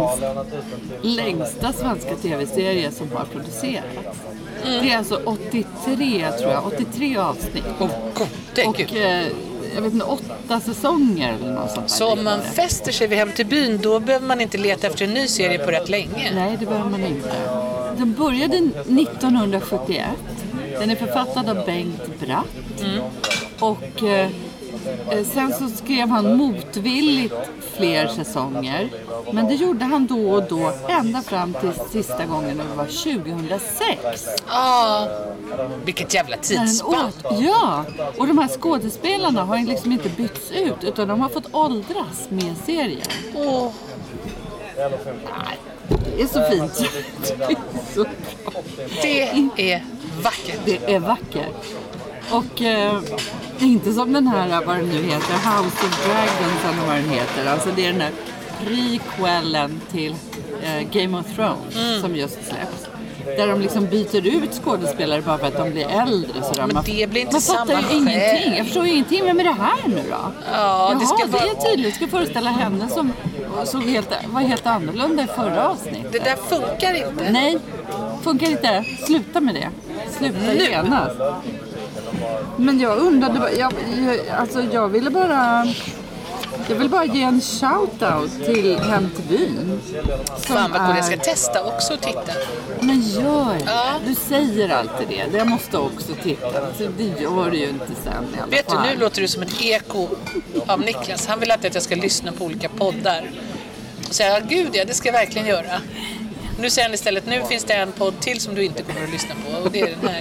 längsta svenska tv-serie som har producerats. Det är alltså 83 avsnitt. Och jag vet inte, 8 säsonger eller något sånt. Så om man fäster sig vid Hem till byn, då behöver man inte leta efter en ny serie på rätt länge. Nej, det behöver man inte. Den började 1971. Den är författad av Bengt Bratt. Och sen så skrev han motvilligt fler säsonger. Men det gjorde han då och då ända fram till sista gången, det var 2006. Vilket jävla tidsspann. Ja, och de här skådespelarna har ju liksom inte bytts ut, utan de har fått åldras med serien. Nej, det är så fint. Det är så bra. Det är vackert. Det är vackert. Och inte som den här, vad den nu heter, House of Dragons eller vad den heter. Alltså det är den där prequellen till Game of Thrones som just släpps. Där de liksom byter ut skådespelare bara för att de blir äldre. Sådär. Men det blir inte man samma fattar ju ingenting. Jag förstår ju ingenting. Vem är det här nu då? Ja, det är tydligt. Det ska föreställa henne som var helt annorlunda i förra avsnitten. Det där funkar inte. Nej, funkar inte. Sluta med det. Sluta genast. Men jag undrade, jag ville bara ge en shout-out till Hem till byn. Fan vad cool, jag ska testa också och titta. Men gör det. Du säger alltid det. Jag måste också titta. Så det gör du ju inte sen i alla Vet fall. du, nu låter du som ett eko av Niklas. Han vill att jag ska lyssna på olika poddar. Och säga, gud ja, det ska jag verkligen göra. Nu säger han istället, nu finns det en podd till som du inte kommer att lyssna på. Och det är den här.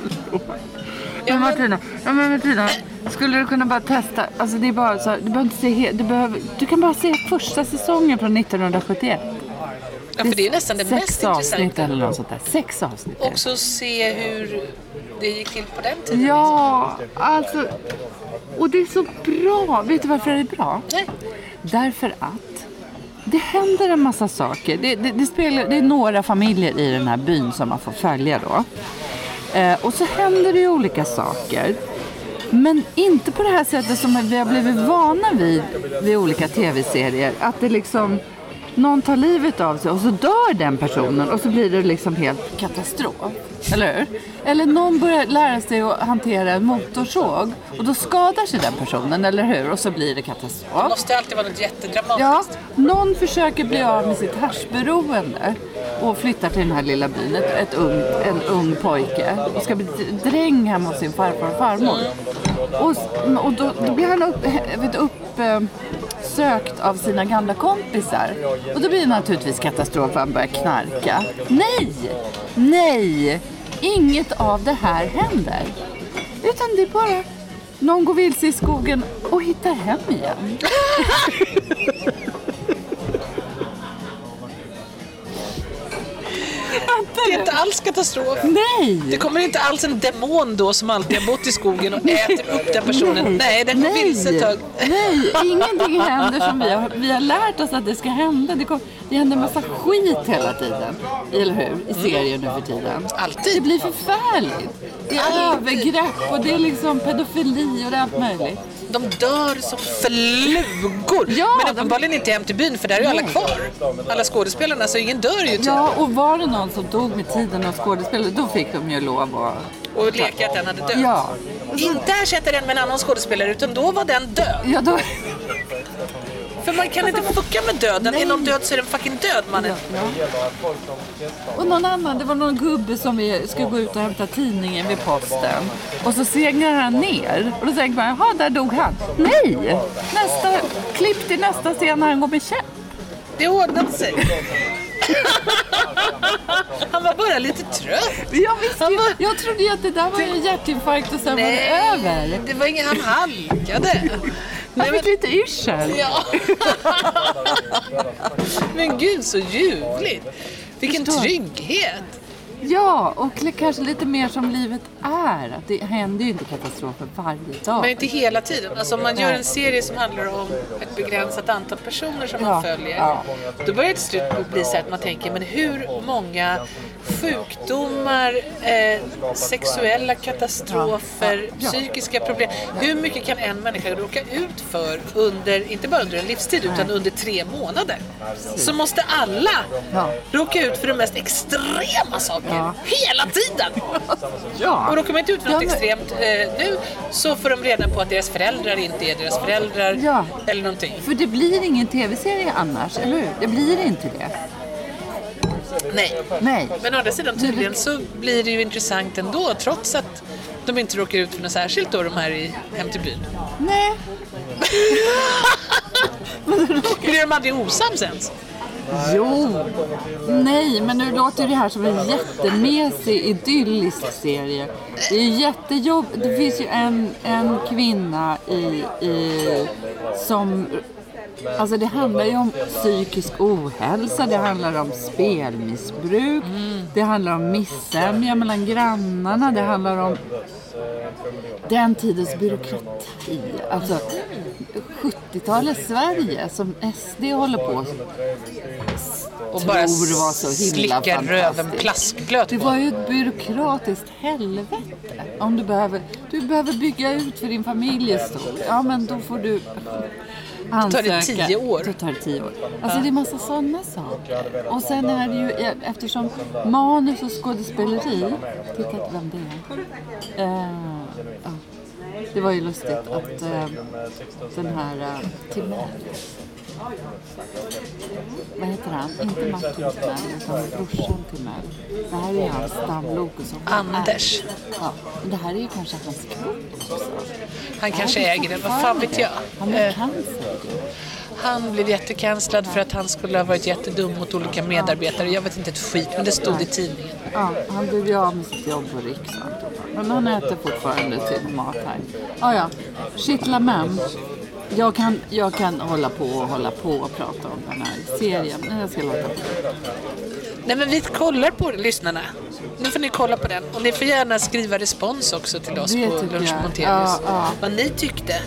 Men Martina, skulle du kunna bara testa? Alltså det är bara så, du behöver inte se du kan bara se första säsongen från 1971. Ja, för det är nästan det mest intressanta. Eller något sånt där. 6 avsnitt. Också se hur det gick till på den tiden. Ja, alltså. Och det är så bra. Vet du varför det är bra? Nej. Därför att det händer en massa saker. Det är några familjer i den här byn som man får följa då. Och så händer det ju olika saker. Men inte på det här sättet som vi har blivit vana vid olika tv-serier. Att det liksom, någon tar livet av sig och så dör den personen och så blir det liksom helt katastrof. Eller hur? Eller någon börjar lära sig att hantera en motorsåg och då skadar sig den personen, eller hur? Och så blir det katastrof. Det måste alltid vara något jättedramatiskt. Ja, någon försöker bli av med sitt haschberoende och flyttar till den här lilla byn, en ung pojke och ska bli dräng hemma hos sin farfar och farmor. Och då blir han uppsökt av sina gamla kompisar. Och då blir det naturligtvis katastrof för han börjar knarka. Nej! Inget av det här händer. Utan det är bara någon går vilse i skogen och hittar hem igen. Det är inte alls katastrof. Nej! Det kommer inte alls en demon då som alltid har bott i skogen och äter upp den personen. Nej, den går vilse ett tag. Nej, ingenting händer som vi har lärt oss att det ska hända. Det händer en massa skit hela tiden. Eller hur? I serier nu för tiden. Alltid. Det blir förfärligt. Det är övergrepp och det är liksom pedofili och det är allt möjligt. De dör som flugor. Ja, men uppenbarligen inte hem till byn för där är ju alla kvar. Alla skådespelarna, så ingen dör ju typ. Ja, och var det någon som dog med tiden av skådespelare, då fick de ju lov och leka att den hade dött. Ja. Inte ersätta den med en annan skådespelare, utan då var den död. Ja, då... För man kan inte fucka med döden. Är någon död så är den fucking död, mannen. Ja. Och någon annan, det var någon gubbe som skulle gå ut och hämta tidningen vid posten. Och så segnar han ner. Och då tänker man, jaha, där dog han. Nej! Klipp till nästa scen när han går med käpp. Det ordnade sig. Han var bara lite trött. Ja, visst, jag trodde ju att det där var en hjärtinfarkt och sen var det över. Det var ingen, han halkade. Han fick lite yrsel. Ja. Men gud, så ljuvligt. Vilken trygghet. Ja, och kanske lite mer som livet är. Att det händer ju inte katastrofer varje dag. Men inte hela tiden. Alltså om man gör en serie som handlar om ett begränsat antal personer som man följer. Ja. Då börjar det till slut bli så att man tänker, men hur många sjukdomar, sexuella katastrofer, psykiska problem. Hur mycket kan en människa råka ut för under, inte bara under en livstid utan under 3 månader. Så måste alla råka ut för de mest extrema saker. Hela tiden! Och råkar man inte ut för något extremt nu, så får de reda på att deras föräldrar inte är deras föräldrar eller någonting. För det blir ingen tv-serie annars, eller hur? Det blir inte det. Nej. Men å andra sidan tydligen så blir det ju intressant ändå, trots att de inte råkar ut för något särskilt då, de här i Hem till byn. Nej. Blir de aldrig osams ens? Jo. Nej, men nu låter det här som en jättemesig, idyllisk serie. Det är jättejobb. Det finns ju en kvinna som... Alltså det handlar ju om psykisk ohälsa, det handlar om spelmissbruk, det handlar om missämja mellan grannarna, det handlar om den tidens byråkrati. Alltså 70-talets Sverige som SD håller på och bara var så himla slickar röven plaskblöt. Det var ju ett byråkratiskt helvete. Om du behöver bygga ut för din familj stort. Ja, men då får du ansöka. Då tar det 10 år. Då tar det 10 år. Alltså det är massa sådana saker. Och sen är det ju, eftersom manus och skådespeleri, titta vem det är. Det var ju lustigt att den här Timell, vad heter han? Inte Martin Timell utan brorsan Timell. Det här är hans stamlogo som Anders. Ja, men det här är ju kanske hans klubb också. Han kanske äger det, vad fan vet jag. Han är cancer. Han blev jättekanslad för att han skulle ha varit jättedum mot olika medarbetare. Jag vet inte ett skit, men det stod i tidningen. Ja, han blev ju av med sitt jobb på Riksdagen. Men han äter fortfarande sin mat här. Ja. Shitlamem. Jag kan hålla på och prata om den här serien. Men jag ska låta på det. Nej, men vi kollar på lyssnarna. Nu får ni kolla på den. Och ni får gärna skriva respons också till oss på Lunch med Montelius. Ja. Vad ni tyckte.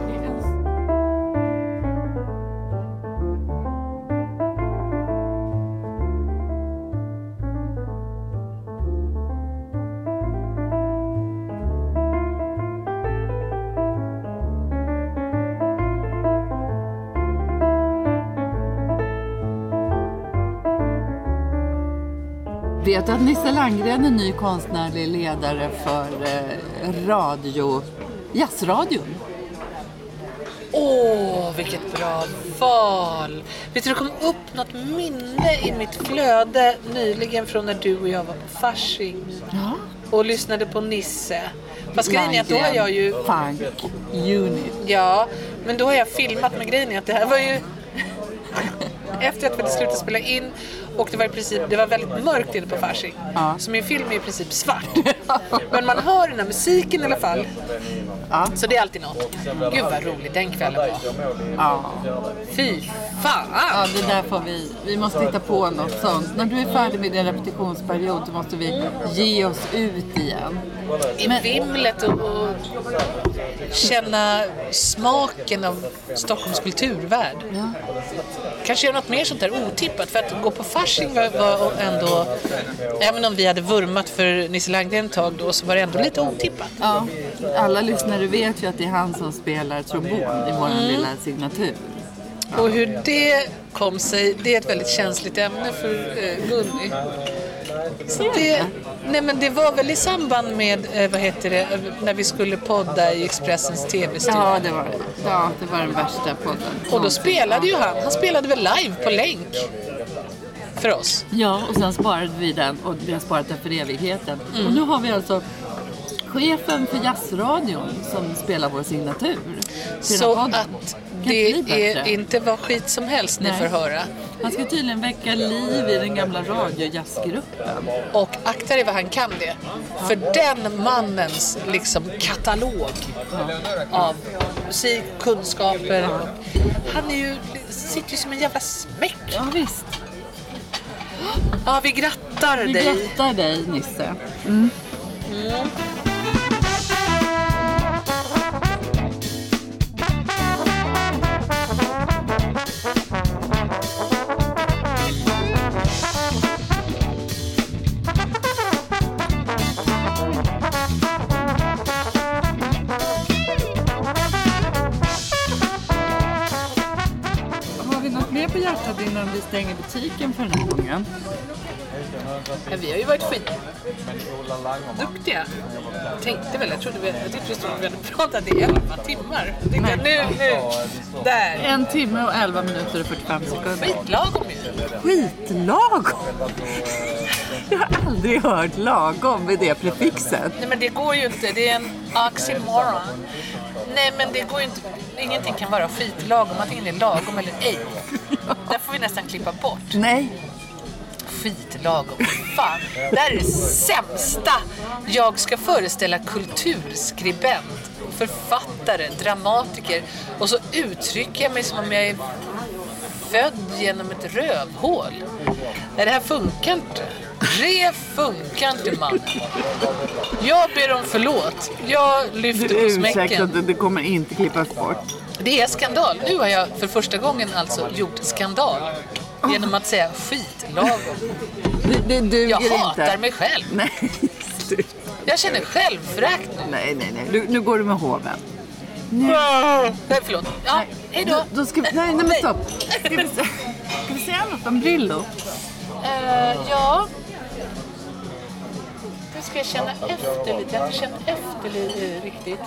Vet du att Nisse Landgren är ny konstnärlig ledare för jazzradion? Vilket bra val! Vet du, det kom upp något minne i mitt flöde nyligen från när du och jag var på Fasching. Ja. Och lyssnade på Nisse. Fast grejen är att då har jag ju... Funk Unit. Ja, men då har jag filmat med grejen att det här var ju... Efter att vi hade slutat spela in och det var väldigt mörkt inne på Fasching. Ja. Så min film är i princip svart. Men man hör den här musiken i alla fall. Ja. Så det är alltid något. Gud vad roligt den kvällen var. Ja. Fy fan! Ja, det där får vi måste hitta på något sånt. När du är färdig med din repetitionsperiod så måste vi ge oss ut igen. I vimlet och känna smaken av Stockholms kulturvärld. Ja. Kanske göra något mer sånt där otippat. För att gå på Fasching var ändå... Även om vi hade vurmat för Nisse Landgren ett tag då, så var det ändå lite otippat. Ja, alla lyssnare vet ju att det är han som spelar trombon i vår lilla signatur. Och hur det kom sig, det är ett väldigt känsligt ämne för Gunny. Så det var väl i samband med, när vi skulle podda i Expressens tv-studio. Ja, det var det. Ja, det var den värsta podden. Och då spelade ju han spelade väl live på länk för oss. Ja, och sen sparade vi den och vi har sparat den för evigheten. Och nu har vi alltså chefen för jazzradion som spelar vår signatur. Så att det är inte vad skit som helst ni får höra. Han ska tydligen väcka liv i den gamla radiojazzgruppen. Och akta dig vad han kan det. För den mannens liksom katalog av musikkunskaper. Han är ju, sitter ju som en jävla smäck. Ja, visst. Ja, vi grattar dig. Vi grattar dig, Nisse. På hjärtat innan vi stänger butiken för den här gången. Ja, vi har ju varit duktiga. Tänkte väl, jag tyckte vi hade pratat i 11 timmar. Tänkte, nu, där. 1 timme och 11 minuter och 45 sekunder. Skitlagom ju. Skitlagom? Jag har aldrig hört lagom med det prefixet. Nej, men det går ju inte. Det är en oxymoron. Nej, men det går ju inte. Ingenting kan vara skitlagom. Antingen är lagom eller ej. Där får vi nästan klippa bort. Nej. Skitlagom. Fan. Det här är det sämsta. Jag ska föreställa kulturskribent, författare, dramatiker. Och så uttrycker jag mig som om jag är född genom ett rövhål. Nej, det här funkar inte. Det funkar inte, man. Jag ber om förlåt. Jag lyfter på smäcken. Det kommer inte klippas bort. Det är skandal. Nu har jag för första gången alltså gjort skandal. Genom att säga skitlagom. Det duger jag inte. hatar mig själv. Nej, jag känner självförakt nu. Nej. Nu går du med hoven. Nej, förlåt. Ja, hej då. Då ska vi... Nej, men stopp. Ska vi säga något om Brillo? Ja. Nu ska jag känna efter lite. Jag har inte känt efter lite riktigt.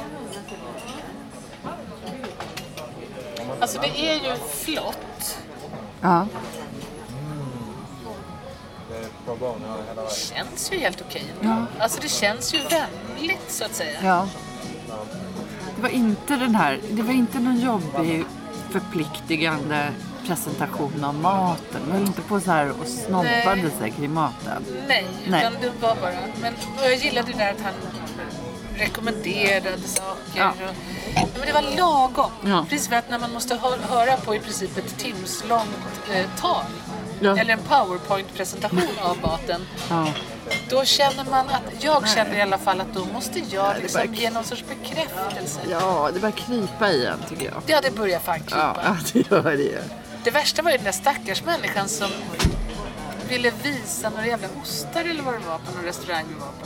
Alltså det är ju flott. Ja. Det känns ju helt okej. Ja. Alltså det känns ju vänligt så att säga. Ja. Det var inte någon jobbig förpliktigande presentation av maten. Man höll inte på så här och snobbade sig kring maten. Nej, utan det var bara... Men jag gillade det där att han rekommenderade saker. Ja. Men det var lagom. Ja. Precis för att när man måste höra på i princip ett timslångt tal. Ja. Eller en PowerPoint-presentation av maten. Ja. Då känner man att... Jag känner i alla fall att då måste jag liksom ge någon sorts bekräftelse. Ja, det börjar krypa igen tycker jag. Ja, det börjar fan krypa. Ja, det gör det. Det värsta var ju den där stackars människan som ville visa några jävla ostar eller vad det var på någon restaurang vi var på.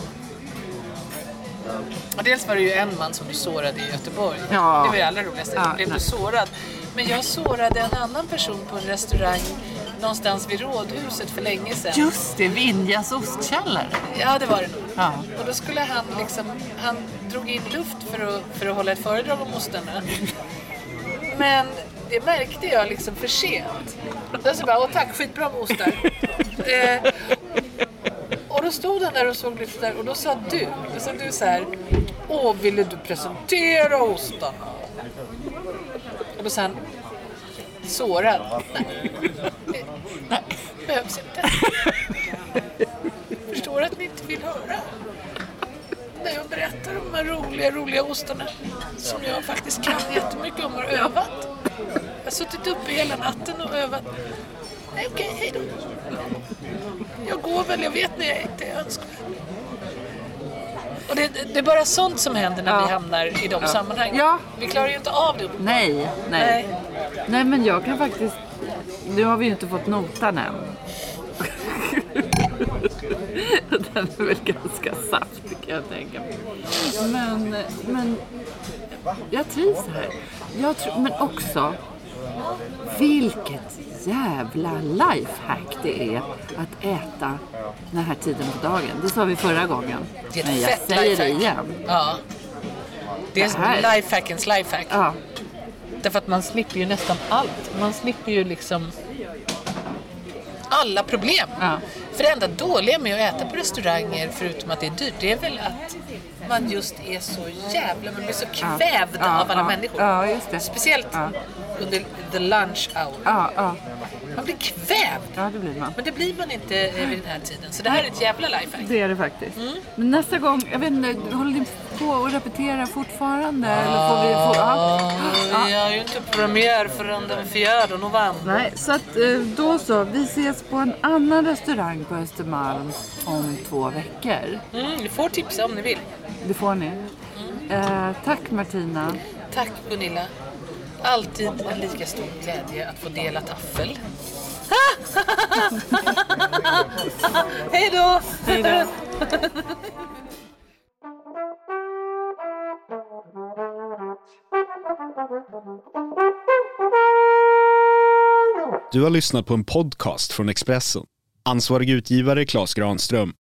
Och dels var det ju en man som du sårade i Göteborg. Ja. Det var ju allra roligast. Ja, Blev nej. du sårad? Men jag sårade en annan person på en restaurang någonstans vid Rådhuset för länge sedan. Just det, Vinjas ostkällare. Ja, det var det nog. Ja. Och då skulle han liksom... Han drog in luft för att hålla ett föredrag om ostarna. Men det märkte jag liksom för sent. Då så bara, åh tack, skitbra med ostar. Och då stod han där och såg lite där. Och då sa du så här: åh, ville du presentera ostarna? Och då sa han, sårad. Nej, behövs inte. Förstår att ni inte vill höra när jag berättar om de här roliga ostarna som jag faktiskt kan jättemycket om och har övat. Jag har suttit uppe hela natten och övat. Nej, okej, hej då. Jag går väl, jag vet när jag inte är önskvärd. Och det är bara sånt som händer när vi hamnar i de sammanhangen. Ja. Vi klarar ju inte av det. Nej. Nej, men jag kan faktiskt... Nu har vi ju inte fått notan än. Den är väl ganska saftig kan jag tänka mig. Men jag trivs här. Men också vilket jävla lifehack det är att äta den här tiden på dagen. Det sa vi förra gången. Det är ett men jag fett säger lifehack. det igen. Ja. Det är här. lifehackens lifehack. Ja. Därför att man slipper ju nästan allt. Man slipper ju liksom alla problem. Ja. För det enda dåliga med att äta på restauranger, förutom att det är dyrt, det är väl att man just är så jävla... Man blir så kvävd av alla människor. Ja, just det. Speciellt under the lunch hour. Ja. Man blir kvävd. Ja, det blir man. Men det blir man inte vid den här tiden. Så det här är ett jävla lifehack. Det är det faktiskt. Men nästa gång, jag vet inte, håller ni på att repetera fortfarande? Eller får vi Vi har ju inte premiär förrän den 4 november. Nej, så att då så. Vi ses på en annan restaurang på Östermalm om 2 veckor. Ni får tipsa om ni vill. Det får ni. Tack Martina. Tack Gunilla. Alltid en lika stor glädje att få dela taffel. Hej då! Hej då. Du har lyssnat på en podcast från Expressen. Ansvarig utgivare Claes Granström.